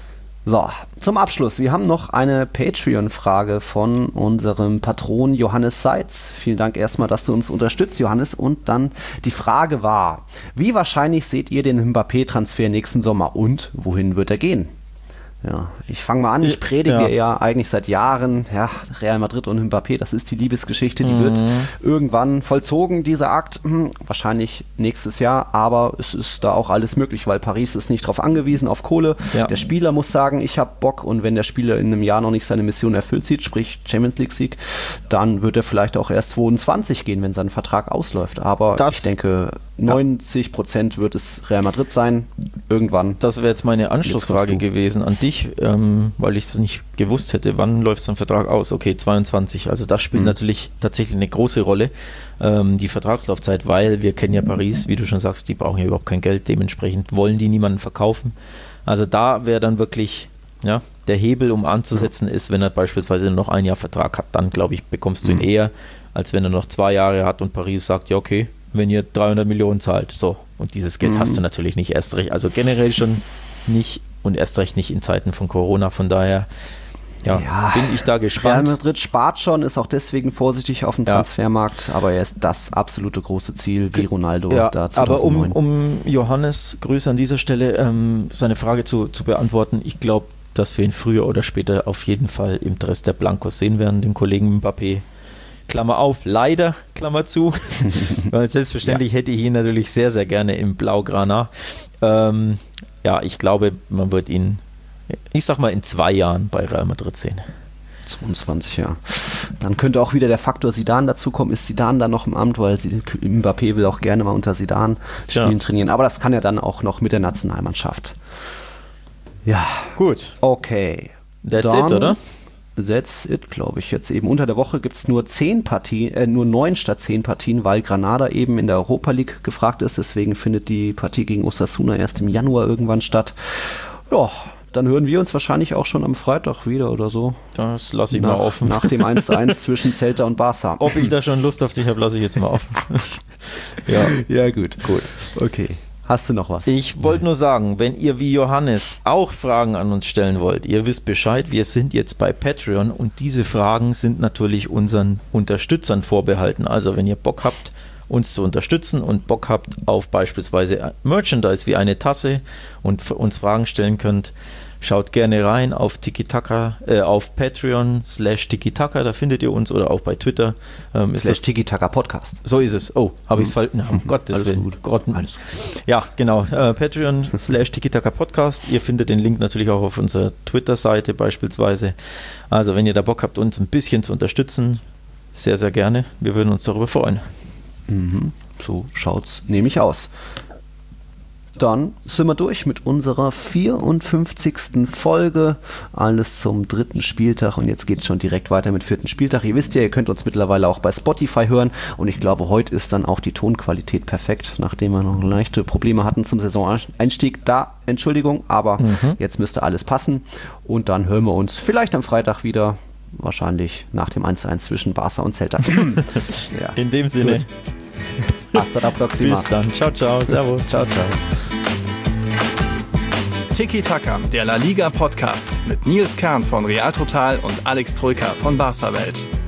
So, zum Abschluss. Wir haben noch eine Patreon-Frage von unserem Patron Johannes Seitz. Vielen Dank erstmal, dass du uns unterstützt, Johannes. Und dann die Frage war, wie wahrscheinlich seht ihr den Mbappé-Transfer nächsten Sommer und wohin wird er gehen? Ja, ich fange mal an, ich predige ja. ja eigentlich seit Jahren, ja, Real Madrid und Mbappé, das ist die Liebesgeschichte, die mhm. wird irgendwann vollzogen, dieser Akt, hm, wahrscheinlich nächstes Jahr, aber es ist da auch alles möglich, weil Paris ist nicht darauf angewiesen, auf Kohle. Ja. Der Spieler muss sagen, ich habe Bock, und wenn der Spieler in einem Jahr noch nicht seine Mission erfüllt sieht, sprich Champions League Sieg, dann wird er vielleicht auch erst zweiundzwanzig gehen, wenn sein Vertrag ausläuft, aber das, ich denke, neunzig Prozent wird es Real Madrid sein, irgendwann. Das wäre jetzt meine Anschlussfrage gewesen an dich, ähm, weil ich es nicht gewusst hätte, wann läuft so ein Vertrag aus? Okay, zweiundzwanzig, also das spielt mhm. natürlich tatsächlich eine große Rolle, ähm, die Vertragslaufzeit, weil wir kennen ja Paris, wie du schon sagst, die brauchen ja überhaupt kein Geld, dementsprechend wollen die niemanden verkaufen. Also da wäre dann wirklich, ja, der Hebel, um anzusetzen, ja. ist, wenn er beispielsweise noch ein Jahr Vertrag hat, dann glaube ich, bekommst du ihn mhm. eher, als wenn er noch zwei Jahre hat und Paris sagt, ja okay, wenn ihr dreihundert Millionen zahlt, so, und dieses Geld mhm. hast du natürlich nicht, erst recht, also generell schon nicht und erst recht nicht in Zeiten von Corona, von daher ja, ja, bin ich da gespannt. Real Madrid spart schon, ist auch deswegen vorsichtig auf dem ja. Transfermarkt, aber er ist das absolute große Ziel, wie Ronaldo ja, da aber um, um Johannes, Grüße an dieser Stelle, ähm, seine Frage zu, zu beantworten, ich glaube, dass wir ihn früher oder später auf jeden Fall im Dress der Blancos sehen werden, den Kollegen Mbappé. Klammer auf, leider, Klammer zu, weil selbstverständlich ja. hätte ich ihn natürlich sehr, sehr gerne im Blaugrana. Ähm, ja, ich glaube, man wird ihn, ich sag mal, in zwei Jahren bei Real Madrid sehen. zweiundzwanzig, ja. Dann könnte auch wieder der Faktor Zidane dazukommen. Ist Zidane dann noch im Amt, weil Mbappé will auch gerne mal unter Zidane spielen, ja. trainieren. Aber das kann er dann auch noch mit der Nationalmannschaft. Ja. Gut. Okay. That's dann, it, oder? That's it, glaube ich. Jetzt eben unter der Woche gibt es nur zehn Partien, äh, nur neun statt zehn Partien, weil Granada eben in der Europa League gefragt ist. Deswegen findet die Partie gegen Osasuna erst im Januar irgendwann statt. Ja, dann hören wir uns wahrscheinlich auch schon am Freitag wieder oder so. Das lasse ich nach, mal offen. Nach dem eins zu eins zwischen Celta und Barca. Ob ich da schon Lust auf dich habe, lasse ich jetzt mal offen. ja. ja, gut. Gut. Okay. Hast du noch was? Ich wollte nur sagen, wenn ihr wie Johannes auch Fragen an uns stellen wollt, ihr wisst Bescheid, wir sind jetzt bei Patreon und diese Fragen sind natürlich unseren Unterstützern vorbehalten. Also wenn ihr Bock habt, uns zu unterstützen und Bock habt auf beispielsweise Merchandise wie eine Tasse und für uns Fragen stellen könnt, schaut gerne rein auf Tiki-Taka, äh, auf Patreon slash Tiki-Taka, da findet ihr uns, oder auch bei Twitter. Ähm, ist slash Tiki-Taka Podcast. So ist es. Oh, habe ich es falsch? Um Gottes Willen. Gott. Alles gut. Ja, genau. Äh, Patreon slash Tiki-Taka Podcast. Ihr findet den Link natürlich auch auf unserer Twitter-Seite beispielsweise. Also, wenn ihr da Bock habt, uns ein bisschen zu unterstützen, sehr, sehr gerne. Wir würden uns darüber freuen. Mhm. So schaut's nämlich aus. dann sind wir durch mit unserer vierundfünfzigsten Folge. Alles zum dritten Spieltag und jetzt geht es schon direkt weiter mit vierten Spieltag. Ihr wisst ja, ihr könnt uns mittlerweile auch bei Spotify hören und ich glaube, heute ist dann auch die Tonqualität perfekt, nachdem wir noch leichte Probleme hatten zum Saisoneinstieg. Da, Entschuldigung, aber mhm. jetzt müsste alles passen und dann hören wir uns vielleicht am Freitag wieder. Wahrscheinlich nach dem eins zu eins zwischen Barca und Celta. Ja. In dem Sinne. Hasta la próxima. Bis dann. Ciao, ciao. Servus. Ciao, ciao. Tiki Taka, der La Liga Podcast mit Nils Kern von Real Total und Alex Troika von Barca Welt.